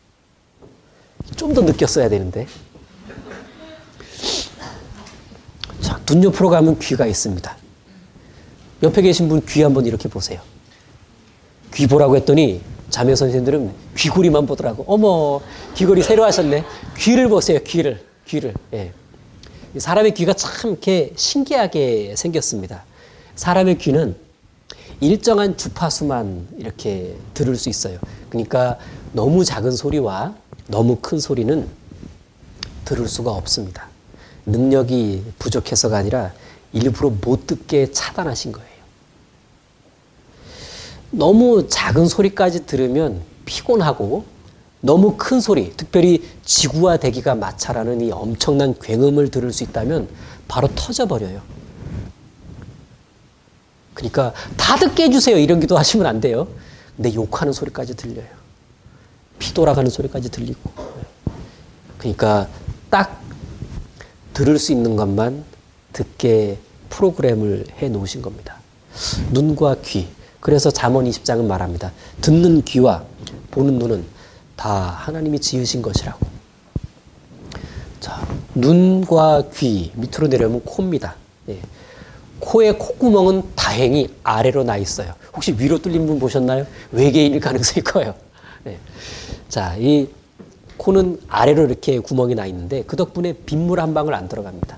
좀 더 느꼈어야 되는데. 자, 눈 옆으로 가면 귀가 있습니다. 옆에 계신 분 귀 한번 이렇게 보세요. 귀 보라고 했더니 자매 선생님들은 귀걸이만 보더라고. 어머, 귀걸이 새로 하셨네. 귀를 보세요, 귀를. 귀를. 예. 사람의 귀가 참 이렇게 신기하게 생겼습니다. 사람의 귀는 일정한 주파수만 이렇게 들을 수 있어요. 그러니까 너무 작은 소리와 너무 큰 소리는 들을 수가 없습니다. 능력이 부족해서가 아니라 일부러 못 듣게 차단하신 거예요. 너무 작은 소리까지 들으면 피곤하고 너무 큰 소리, 특별히 지구와 대기가 마찰하는 이 엄청난 굉음을 들을 수 있다면 바로 터져버려요. 그러니까 다 듣게 해주세요 이런 기도 하시면 안 돼요. 근데 욕하는 소리까지 들려요. 피 돌아가는 소리까지 들리고. 그러니까 딱 들을 수 있는 것만 듣게 프로그램을 해 놓으신 겁니다. 눈과 귀. 그래서 잠언 이십 장은 말합니다. 듣는 귀와 보는 눈은 다 하나님이 지으신 것이라고. 자, 눈과 귀 밑으로 내려오면 코입니다. 예. 코의 콧구멍은 다행히 아래로 나 있어요. 혹시 위로 뚫린 분 보셨나요? 외계인일 가능성이 커요. 예. 자, 이 코는 아래로 이렇게 구멍이 나 있는데 그 덕분에 빗물 한 방울 안 들어갑니다.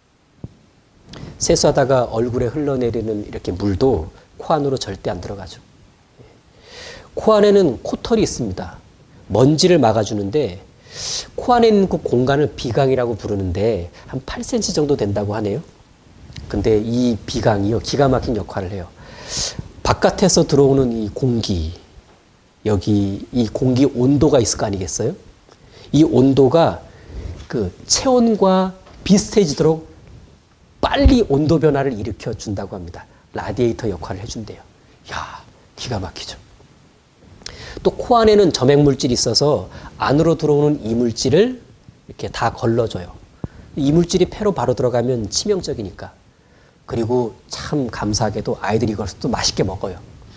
세수하다가 얼굴에 흘러내리는 이렇게 물도 코 안으로 절대 안 들어가죠. 코 안에는 코털이 있습니다. 먼지를 막아주는데 코 안에 있는 그 공간을 비강이라고 부르는데 한 팔 센티미터 정도 된다고 하네요. 근데 이 비강이요, 기가 막힌 역할을 해요. 바깥에서 들어오는 이 공기, 여기 이 공기 온도가 있을 거 아니겠어요? 이 온도가 그 체온과 비슷해지도록 빨리 온도 변화를 일으켜 준다고 합니다. 라디에이터 역할을 해준대요. 야, 기가 막히죠. 또 코 안에는 점액물질이 있어서 안으로 들어오는 이물질을 이렇게 다 걸러줘요. 이물질이 폐로 바로 들어가면 치명적이니까. 그리고 참 감사하게도 아이들이 이걸 또 맛있게 먹어요.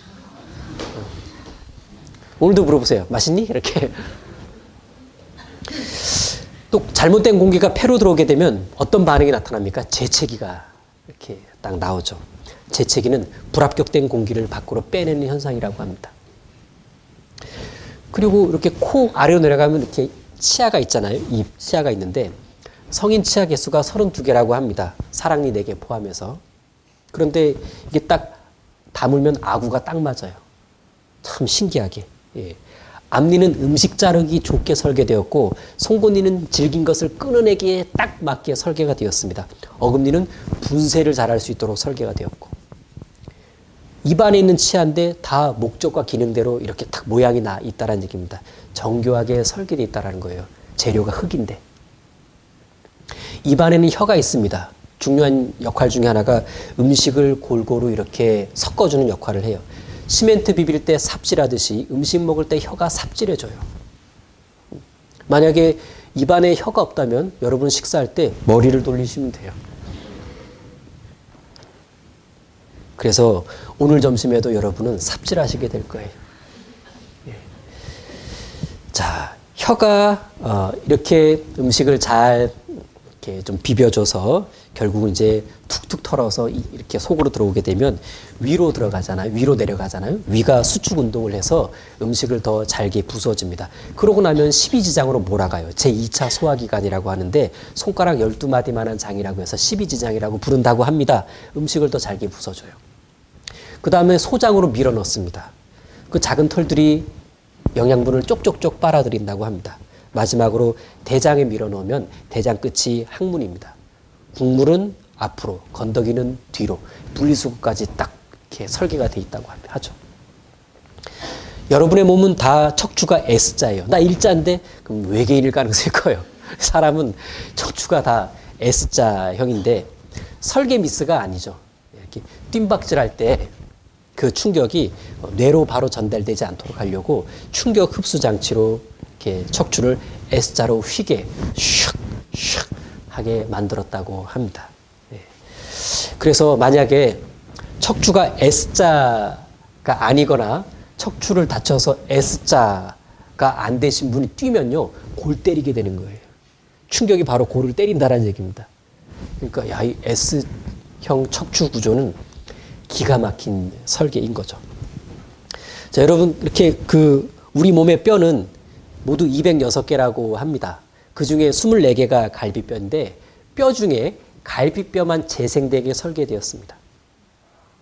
오늘도 물어보세요. 맛있니? 이렇게. 또 잘못된 공기가 폐로 들어오게 되면 어떤 반응이 나타납니까? 재채기가 이렇게 딱 나오죠. 재채기는 불합격된 공기를 밖으로 빼내는 현상이라고 합니다. 그리고 이렇게 코 아래로 내려가면 이렇게 치아가 있잖아요. 입 치아가 있는데 성인 치아 개수가 서른두 개라고 합니다. 사랑니 네 개 포함해서. 그런데 이게 딱 다물면 아구가 딱 맞아요. 참 신기하게. 예. 앞니는 음식 자르기 좋게 설계되었고 송곳니는 질긴 것을 끊어내기에 딱 맞게 설계가 되었습니다. 어금니는 분쇄를 잘할 수 있도록 설계가 되었고 입안에 있는 치아인데 다 목적과 기능대로 이렇게 딱 모양이 나 있다는 얘기입니다. 정교하게 설계되어 있다는 거예요. 재료가 흙인데. 입안에는 혀가 있습니다. 중요한 역할 중에 하나가 음식을 골고루 이렇게 섞어주는 역할을 해요. 시멘트 비빌 때 삽질하듯이 음식 먹을 때 혀가 삽질해줘요. 만약에 입안에 혀가 없다면 여러분 식사할 때 머리를 돌리시면 돼요. 그래서 오늘 점심에도 여러분은 삽질하시게 될 거예요. 자, 혀가 어, 이렇게 음식을 잘 이렇게 좀 비벼줘서 결국은 이제 툭툭 털어서 이렇게 속으로 들어오게 되면 위로 들어가잖아요. 위로 내려가잖아요. 위가 수축 운동을 해서 음식을 더 잘게 부숴줍니다. 그러고 나면 십이지장으로 몰아가요. 제이 차 소화기관이라고 하는데 손가락 열두 마디만한 장이라고 해서 십이지장이라고 부른다고 합니다. 음식을 더 잘게 부숴줘요. 그 다음에 소장으로 밀어 넣습니다. 그 작은 털들이 영양분을 쪽쪽쪽 빨아들인다고 합니다. 마지막으로 대장에 밀어 넣으면 대장 끝이 항문입니다. 국물은 앞으로, 건더기는 뒤로, 분리수거까지 딱 이렇게 설계가 돼 있다고 하죠. 여러분의 몸은 다 척추가 S자예요. 나 일자인데 그럼 외계인일 가능성이 커요. 사람은 척추가 다 S자형인데 설계 미스가 아니죠. 이렇게 뜀박질할 때 그 충격이 뇌로 바로 전달되지 않도록 하려고 충격 흡수 장치로 이렇게 척추를 S자로 휘게 슉, 슉 하게 만들었다고 합니다. 그래서 만약에 척추가 S자가 아니거나 척추를 다쳐서 S자가 안 되신 분이 뛰면요, 골 때리게 되는 거예요. 충격이 바로 골을 때린다는 얘기입니다. 그러니까 야, 이 S형 척추 구조는 기가 막힌 설계인 거죠. 자, 여러분, 이렇게 그 우리 몸의 뼈는 모두 이백육 개라고 합니다. 그 중에 이십사 개가 갈비뼈인데 뼈 중에 갈비뼈만 재생되게 설계되었습니다.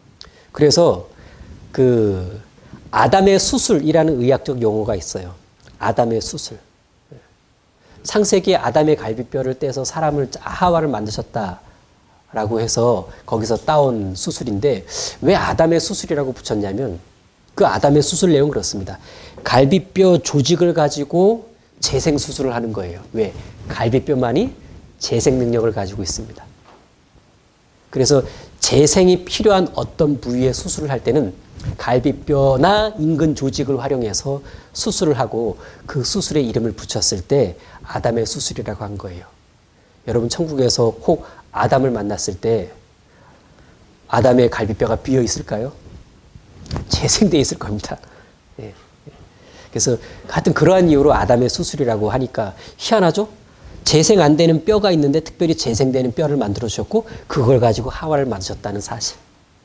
그래서 그 아담의 수술이라는 의학적 용어가 있어요. 아담의 수술. 창세기에 아담의 갈비뼈를 떼서 사람을 하와를 만드셨다라고 해서 거기서 따온 수술인데 왜 아담의 수술이라고 붙였냐면 그 아담의 수술 내용은 그렇습니다. 갈비뼈 조직을 가지고 재생 수술을 하는 거예요. 왜? 갈비뼈만이 재생 능력을 가지고 있습니다. 그래서 재생이 필요한 어떤 부위의 수술을 할 때는 갈비뼈나 인근 조직을 활용해서 수술을 하고 그 수술의 이름을 붙였을 때 아담의 수술이라고 한 거예요. 여러분 천국에서 혹 아담을 만났을 때 아담의 갈비뼈가 비어 있을까요? 재생되어 있을 겁니다. 예. 그래서 하여튼 그러한 이유로 아담의 수술이라고 하니까 희한하죠? 재생 안 되는 뼈가 있는데 특별히 재생되는 뼈를 만들어 주셨고 그걸 가지고 하와를 만드셨다는 사실.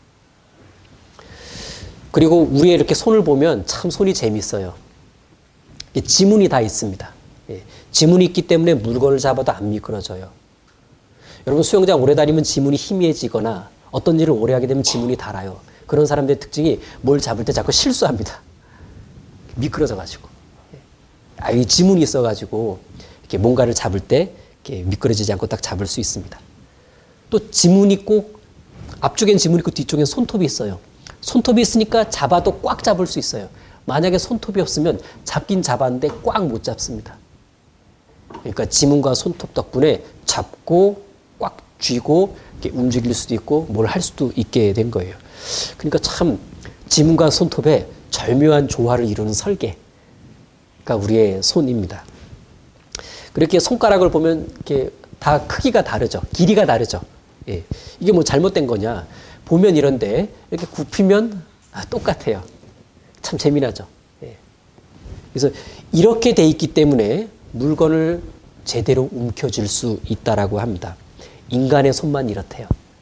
그리고 우리의 이렇게 손을 보면 참 손이 재밌어요. 지문이 다 있습니다. 예. 지문이 있기 때문에 물건을 잡아도 안 미끄러져요. 여러분 수영장 오래 다니면 지문이 희미해지거나 어떤 일을 오래 하게 되면 지문이 닳아요. 그런 사람들의 특징이 뭘 잡을 때 자꾸 실수합니다. 미끄러져가지고. 아, 이 지문이 있어가지고 이렇게 뭔가를 잡을 때 이렇게 미끄러지지 않고 딱 잡을 수 있습니다. 또 지문이 꼭 앞쪽엔 지문이 있고 뒤쪽엔 손톱이 있어요. 손톱이 있으니까 잡아도 꽉 잡을 수 있어요. 만약에 손톱이 없으면 잡긴 잡았는데 꽉 못 잡습니다. 그러니까 지문과 손톱 덕분에 잡고 꽉 쥐고 이렇게 움직일 수도 있고 뭘 할 수도 있게 된 거예요. 그러니까 참 지문과 손톱의 절묘한 조화를 이루는 설계가 우리의 손입니다. 그렇게 손가락을 보면 이렇게 다 크기가 다르죠. 길이가 다르죠. 예. 이게 뭐 잘못된 거냐. 보면 이런데 이렇게 굽히면 똑같아요. 참 재미나죠. 예. 그래서 이렇게 돼 있기 때문에 물건을 제대로 움켜쥘 수 있다라고 합니다. 인간의 손만 이렇대요.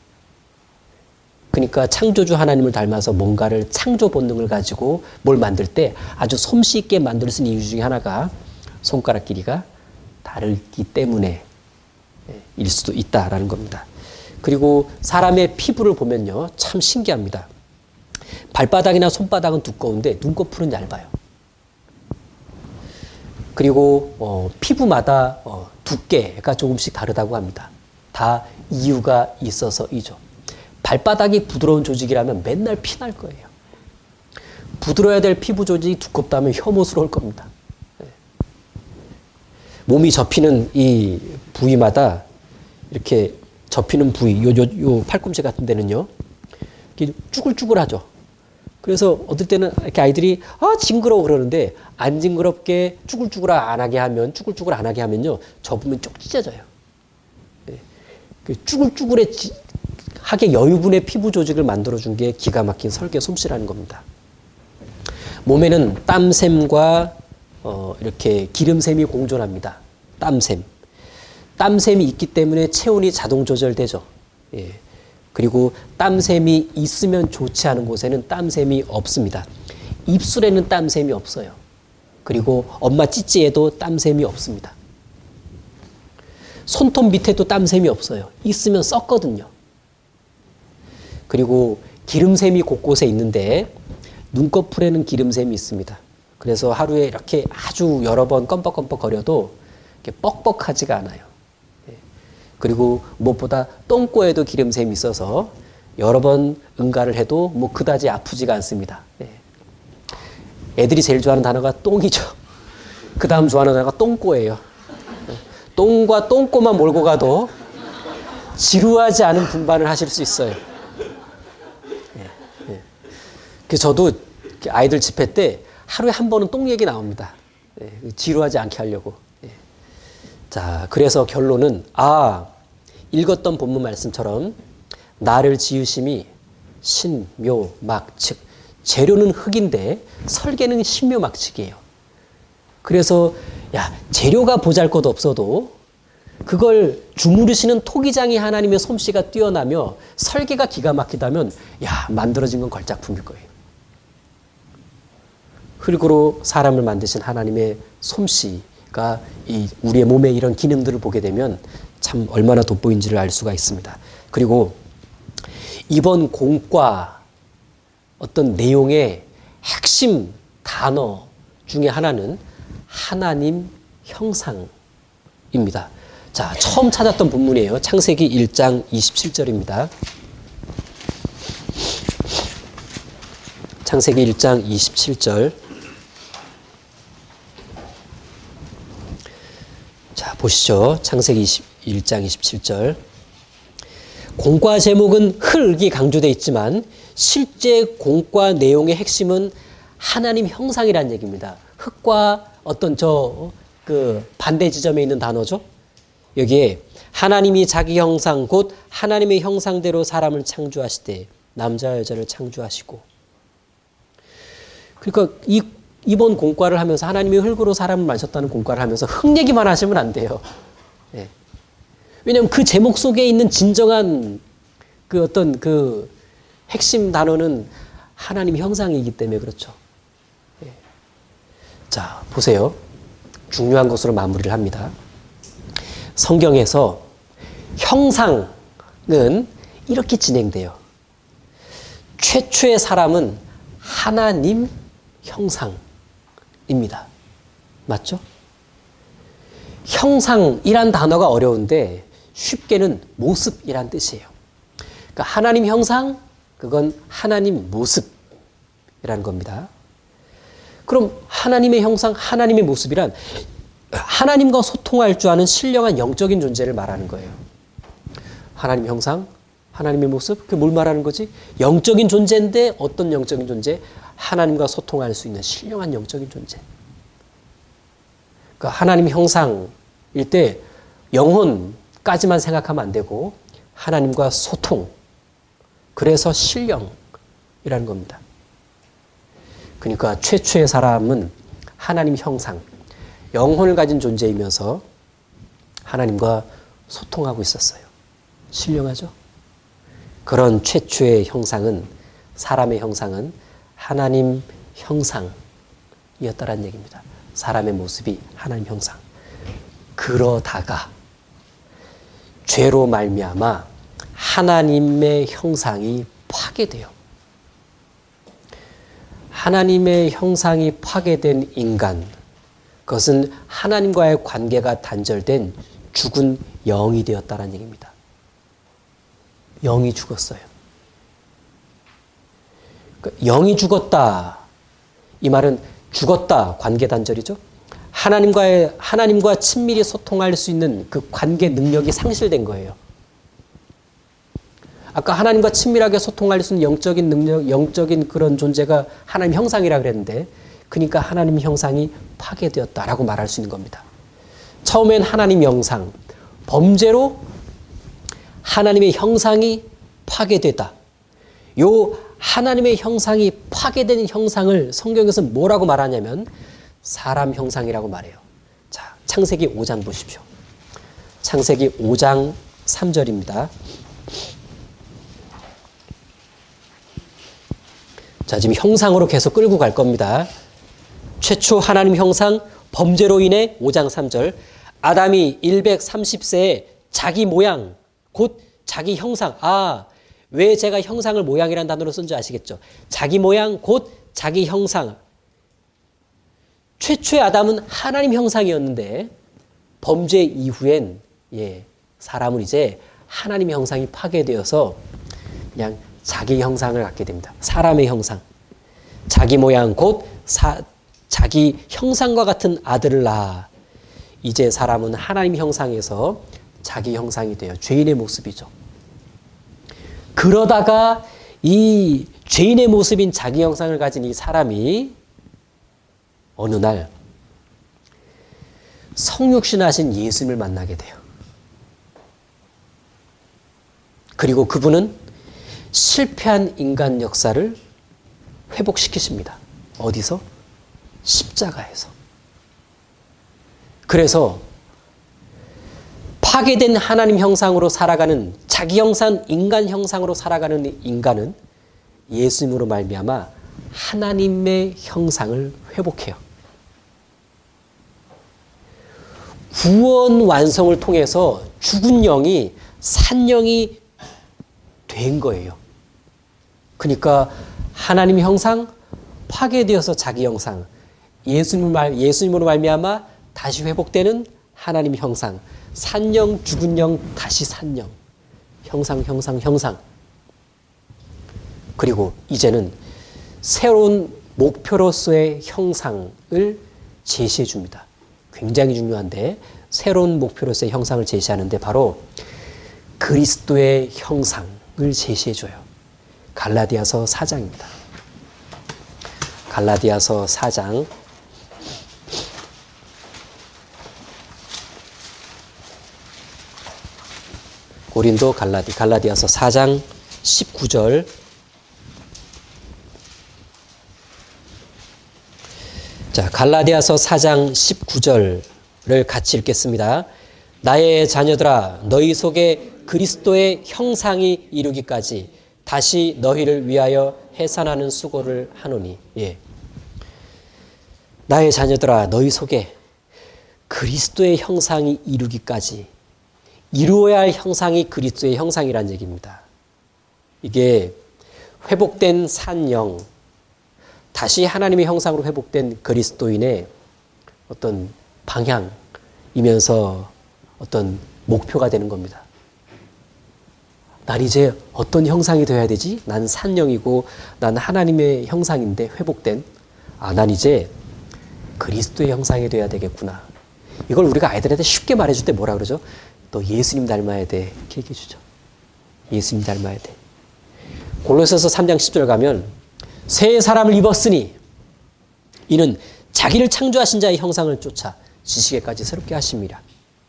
그러니까 창조주 하나님을 닮아서 뭔가를 창조 본능을 가지고 뭘 만들 때 아주 솜씨 있게 만들 수 있는 이유 중에 하나가 손가락 길이가 다르기 때문에 일 수도 있다라는 겁니다. 그리고 사람의 피부를 보면요, 참 신기합니다. 발바닥이나 손바닥은 두꺼운데 눈꺼풀은 얇아요. 그리고 어, 피부마다 어, 두께가 조금씩 다르다고 합니다. 다 이유가 있어서이죠. 발바닥이 부드러운 조직이라면 맨날 피날 거예요. 부드러워야 될 피부 조직이 두껍다면 혐오스러울 겁니다. 네. 몸이 접히는 이 부위마다 이렇게 접히는 부위, 요, 요, 요 팔꿈치 같은 데는요, 이렇게 쭈글쭈글하죠. 그래서 어떨 때는 이렇게 아이들이 아 징그러워 그러는데 안 징그럽게 쭈글쭈글 안 하게 하면 쭈글쭈글 안 하게 하면요 접으면 쪽 찢어져요. 네. 그 쭈글쭈글해 하게 여유분의 피부 조직을 만들어준 게 기가 막힌 설계 솜씨라는 겁니다. 몸에는 땀샘과 어, 이렇게 기름샘이 공존합니다. 땀샘. 땀샘이 있기 때문에 체온이 자동 조절되죠. 예. 그리고 땀샘이 있으면 좋지 않은 곳에는 땀샘이 없습니다. 입술에는 땀샘이 없어요. 그리고 엄마 찌찌에도 땀샘이 없습니다. 손톱 밑에도 땀샘이 없어요. 있으면 썩거든요. 그리고 기름샘이 곳곳에 있는데 눈꺼풀에는 기름샘이 있습니다. 그래서 하루에 이렇게 아주 여러 번 껌뻑껌뻑 거려도 이렇게 뻑뻑하지가 않아요. 그리고 무엇보다 똥꼬에도 기름샘이 있어서 여러 번 응가를 해도 뭐 그다지 아프지가 않습니다. 애들이 제일 좋아하는 단어가 똥이죠. 그 다음 좋아하는 단어가 똥꼬예요. 똥과 똥꼬만 몰고 가도 지루하지 않은 분반을 하실 수 있어요. 그래서 저도 아이들 집회 때 하루에 한 번은 똥 얘기 나옵니다. 지루하지 않게 하려고. 자, 그래서 결론은 아, 읽었던 본문 말씀처럼 나를 지으심이 신묘막측. 재료는 흙인데 설계는 신묘막측이에요. 그래서 야, 재료가 보잘것 없어도 그걸 주무르시는 토기장이 하나님의 솜씨가 뛰어나며 설계가 기가 막히다면 야, 만들어진 건 걸작품일 거예요. 흙으로 사람을 만드신 하나님의 솜씨가 이 우리의 몸에 이런 기능들을 보게 되면 참 얼마나 돋보인지를 알 수가 있습니다. 그리고 이번 공과 어떤 내용의 핵심 단어 중에 하나는 하나님 형상입니다. 자, 처음 찾았던 본문이에요. 창세기 일 장 이십칠 절입니다. 창세기 일 장 이십칠 절. 자, 보시죠. 창세기 일 장 이십칠 절. 공과 제목은 흙이 강조되어 있지만 실제 공과 내용의 핵심은 하나님 형상이라는 얘기입니다. 흙과 어떤 저 그 반대 지점에 있는 단어죠. 여기에 하나님이 자기 형상 곧 하나님의 형상대로 사람을 창조하시되 남자 여자를 창조하시고. 그러니까 이 이번 공과를 하면서 하나님이 흙으로 사람을 만드셨다는 공과를 하면서 흙 얘기만 하시면 안 돼요. 예. 왜냐하면 그 제목 속에 있는 진정한 그 어떤 그 핵심 단어는 하나님 형상이기 때문에 그렇죠. 예. 자, 보세요. 중요한 것으로 마무리를 합니다. 성경에서 형상은 이렇게 진행돼요. 최초의 사람은 하나님 형상입니다. 맞죠? 형상이란 단어가 어려운데 쉽게는 모습이란 뜻이에요. 그러니까 하나님 형상, 그건 하나님 모습이라는 겁니다. 그럼 하나님의 형상, 하나님의 모습이란 하나님과 소통할 줄 아는 신령한 영적인 존재를 말하는 거예요. 하나님 형상, 하나님의 모습, 그게 뭘 말하는 거지? 영적인 존재인데 어떤 영적인 존재? 하나님과 소통할 수 있는 신령한 영적인 존재. 그러니까 하나님 형상일 때 영혼까지만 생각하면 안 되고 하나님과 소통, 그래서 신령이라는 겁니다. 그러니까 최초의 사람은 하나님 형상, 영혼을 가진 존재이면서 하나님과 소통하고 있었어요. 신령하죠? 그런 최초의 형상은, 사람의 형상은 하나님 형상이었다라는 얘기입니다. 사람의 모습이 하나님 형상. 그러다가 죄로 말미암아 하나님의 형상이 파괴돼요. 하나님의 형상이 파괴된 인간, 그것은 하나님과의 관계가 단절된 죽은 영이 되었다는 얘기입니다. 영이 죽었어요. 영이 죽었다. 이 말은 죽었다. 관계 단절이죠. 하나님과의, 하나님과 친밀히 소통할 수 있는 그 관계 능력이 상실된 거예요. 아까 하나님과 친밀하게 소통할 수 있는 영적인 능력, 영적인 그런 존재가 하나님 형상이라 그랬는데, 그러니까 하나님 형상이 파괴되었다라고 말할 수 있는 겁니다. 처음엔 하나님 형상, 범죄로 하나님의 형상이 파괴되다. 요 하나님의 형상이 파괴된 형상을 성경에서는 뭐라고 말하냐면 사람 형상이라고 말해요. 자, 창세기 오 장 보십시오. 창세기 오 장 삼 절입니다. 자, 지금 형상으로 계속 끌고 갈 겁니다. 최초 하나님 형상, 범죄로 인해 오 장 삼 절. 아담이 백삼십 세에 자기 모양, 곧 자기 형상. 아, 왜 제가 형상을 모양이라는 단어로 쓴 줄 아시겠죠? 자기 모양, 곧 자기 형상. 최초의 아담은 하나님 형상이었는데 범죄 이후엔 예, 사람은 이제 하나님 형상이 파괴되어서 그냥 자기 형상을 갖게 됩니다. 사람의 형상. 자기 모양 곧 사, 자기 형상과 같은 아들을 낳아. 이제 사람은 하나님 형상에서 자기 형상이 돼요. 죄인의 모습이죠. 그러다가 이 죄인의 모습인 자기 형상을 가진 이 사람이 어느 날 성육신하신 예수님을 만나게 돼요. 그리고 그분은 실패한 인간 역사를 회복시키십니다. 어디서? 십자가에서. 그래서 파괴된 하나님 형상으로 살아가는, 자기 형상, 인간 형상으로 살아가는 인간은 예수님으로 말미암아 하나님의 형상을 회복해요. 구원 완성을 통해서 죽은 영이 산 영이 된 거예요. 그러니까 하나님 형상 파괴되어서 자기 형상, 예수님을 말, 예수님으로 말미암아 다시 회복되는 하나님 형상. 산 영, 죽은 영, 다시 산 영. 형상, 형상, 형상. 그리고 이제는 새로운 목표로서의 형상을 제시해 줍니다. 굉장히 중요한데 새로운 목표로서의 형상을 제시하는데 바로 그리스도의 형상을 제시해 줘요. 갈라디아서 사 장입니다. 갈라디아서 사 장 고린도 갈라디 갈라디아서 사 장 십구 절 자, 갈라디아서 사 장 십구 절을 같이 읽겠습니다. 나의 자녀들아 너희 속에 그리스도의 형상이 이루기까지 다시 너희를 위하여 해산하는 수고를 하노니. 예. 나의 자녀들아 너희 속에 그리스도의 형상이 이루기까지 이루어야 할 형상이 그리스도의 형상이라는 얘기입니다. 이게 회복된 산 영, 다시 하나님의 형상으로 회복된 그리스도인의 어떤 방향이면서 어떤 목표가 되는 겁니다. 난 이제 어떤 형상이 되어야 되지? 난 산영이고 난 하나님의 형상인데 회복된 아, 난 이제 그리스도의 형상이 되어야 되겠구나. 이걸 우리가 아이들한테 쉽게 말해줄 때 뭐라 그러죠? 너 예수님 닮아야 돼. 이렇게 얘기해 주죠. 예수님 닮아야 돼. 골로새서 삼 장 십 절 가면 새 사람을 입었으니 이는 자기를 창조하신 자의 형상을 쫓아 지시게까지 새롭게 하심이라.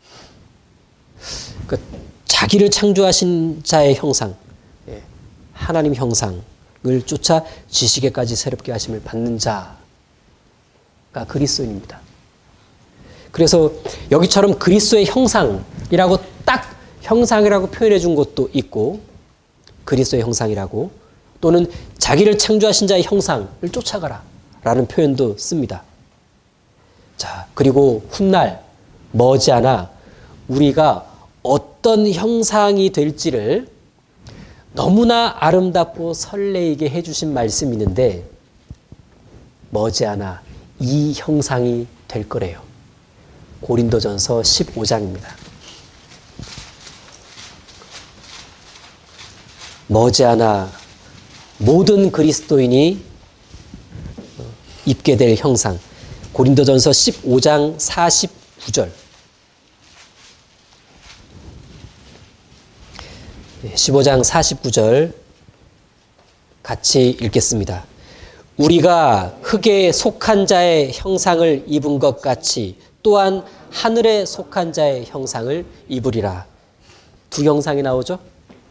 그 자기를 창조하신 자의 형상, 하나님 형상을 쫓아 지시게까지 새롭게 하심을 받는 자가 그리스도인입니다. 그래서 여기처럼 그리스도의 형상이라고 딱 형상이라고 표현해 준 것도 있고 그리스도의 형상이라고 또는 자기를 창조하신 자의 형상을 쫓아가라 라는 표현도 씁니다. 자, 그리고 훗날 머지않아 우리가 어떤 형상이 될지를 너무나 아름답고 설레이게 해주신 말씀이 있는데 머지않아 이 형상이 될 거래요. 고린도전서 십오 장입니다. 머지않아 모든 그리스도인이 입게 될 형상. 고린도전서 십오 장 사십구 절. 십오 장 사십구 절 같이 읽겠습니다. 우리가 흙에 속한 자의 형상을 입은 것 같이 또한 하늘에 속한 자의 형상을 입으리라. 두 형상이 나오죠?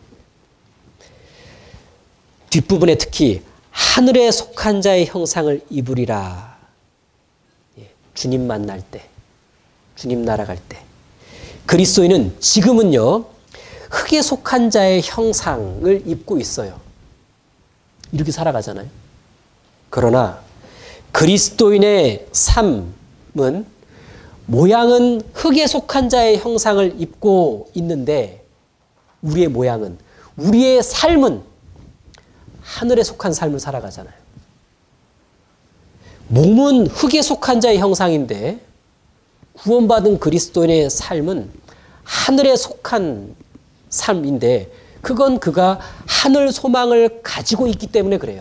뒷부분에 특히 하늘에 속한 자의 형상을 입으리라. 주님 만날 때, 주님 날아갈 때. 그리스도인은 지금은요, 흙에 속한 자의 형상을 입고 있어요. 이렇게 살아가잖아요. 그러나 그리스도인의 삶은 모양은 흙에 속한 자의 형상을 입고 있는데 우리의 모양은, 우리의 삶은 하늘에 속한 삶을 살아가잖아요. 몸은 흙에 속한 자의 형상인데 구원받은 그리스도인의 삶은 하늘에 속한 삶인데 그건 그가 하늘 소망을 가지고 있기 때문에 그래요.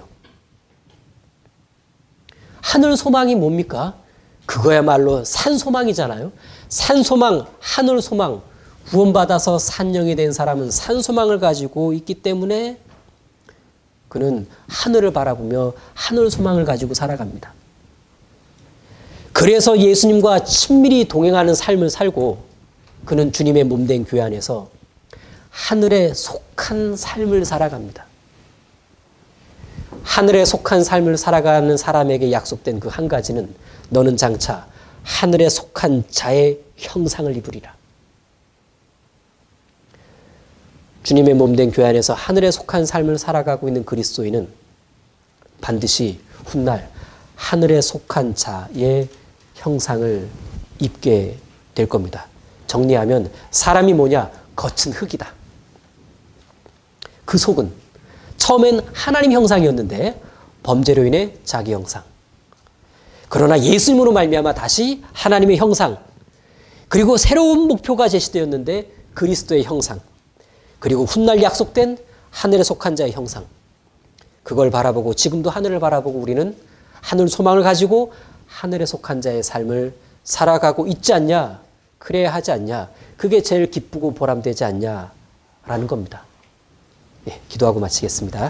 하늘 소망이 뭡니까? 그거야말로 산 소망이잖아요. 산 소망, 하늘 소망, 구원받아서 산영이 된 사람은 산 소망을 가지고 있기 때문에 그는 하늘을 바라보며 하늘 소망을 가지고 살아갑니다. 그래서 예수님과 친밀히 동행하는 삶을 살고 그는 주님의 몸된 교회 안에서 하늘에 속한 삶을 살아갑니다. 하늘에 속한 삶을 살아가는 사람에게 약속된 그 한 가지는 너는 장차 하늘에 속한 자의 형상을 입으리라. 주님의 몸된 교회 안에서 하늘에 속한 삶을 살아가고 있는 그리스도인은 반드시 훗날 하늘에 속한 자의 형상을 입게 될 겁니다. 정리하면 사람이 뭐냐? 겉은 흙이다. 그 속은 처음엔 하나님 형상이었는데 범죄로 인해 자기 형상. 그러나 예수님으로 말미암아 다시 하나님의 형상, 그리고 새로운 목표가 제시되었는데 그리스도의 형상, 그리고 훗날 약속된 하늘에 속한 자의 형상, 그걸 바라보고 지금도 하늘을 바라보고 우리는 하늘 소망을 가지고 하늘에 속한 자의 삶을 살아가고 있지 않냐, 그래야 하지 않냐, 그게 제일 기쁘고 보람되지 않냐라는 겁니다. 예, 기도하고 마치겠습니다.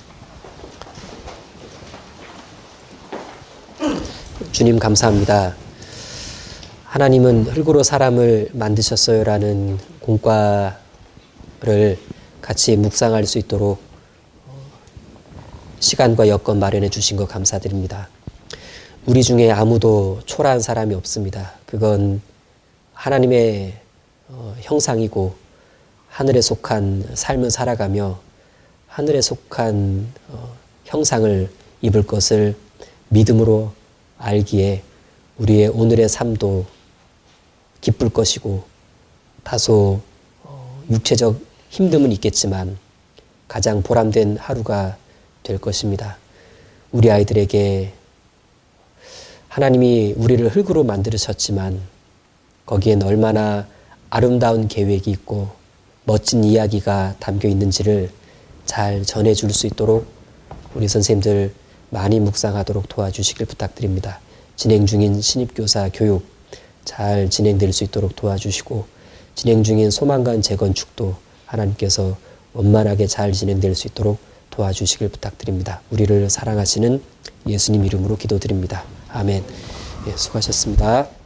주님 감사합니다. 하나님은 흙으로 사람을 만드셨어요라는 공과를 같이 묵상할 수 있도록 시간과 여건 마련해 주신 것 감사드립니다. 우리 중에 아무도 초라한 사람이 없습니다. 그건 하나님의 형상이고 하늘에 속한 삶을 살아가며 하늘에 속한 형상을 입을 것을 믿음으로 알기에 우리의 오늘의 삶도 기쁠 것이고 다소 육체적 힘듦은 있겠지만 가장 보람된 하루가 될 것입니다. 우리 아이들에게 하나님이 우리를 흙으로 만드셨지만 거기엔 얼마나 아름다운 계획이 있고 멋진 이야기가 담겨 있는지를 잘 전해줄 수 있도록 우리 선생님들 많이 묵상하도록 도와주시길 부탁드립니다. 진행 중인 신입교사 교육 잘 진행될 수 있도록 도와주시고 진행 중인 소망관 재건축도 하나님께서 원만하게 잘 진행될 수 있도록 도와주시길 부탁드립니다. 우리를 사랑하시는 예수님 이름으로 기도드립니다. 아멘. 예, 수고하셨습니다.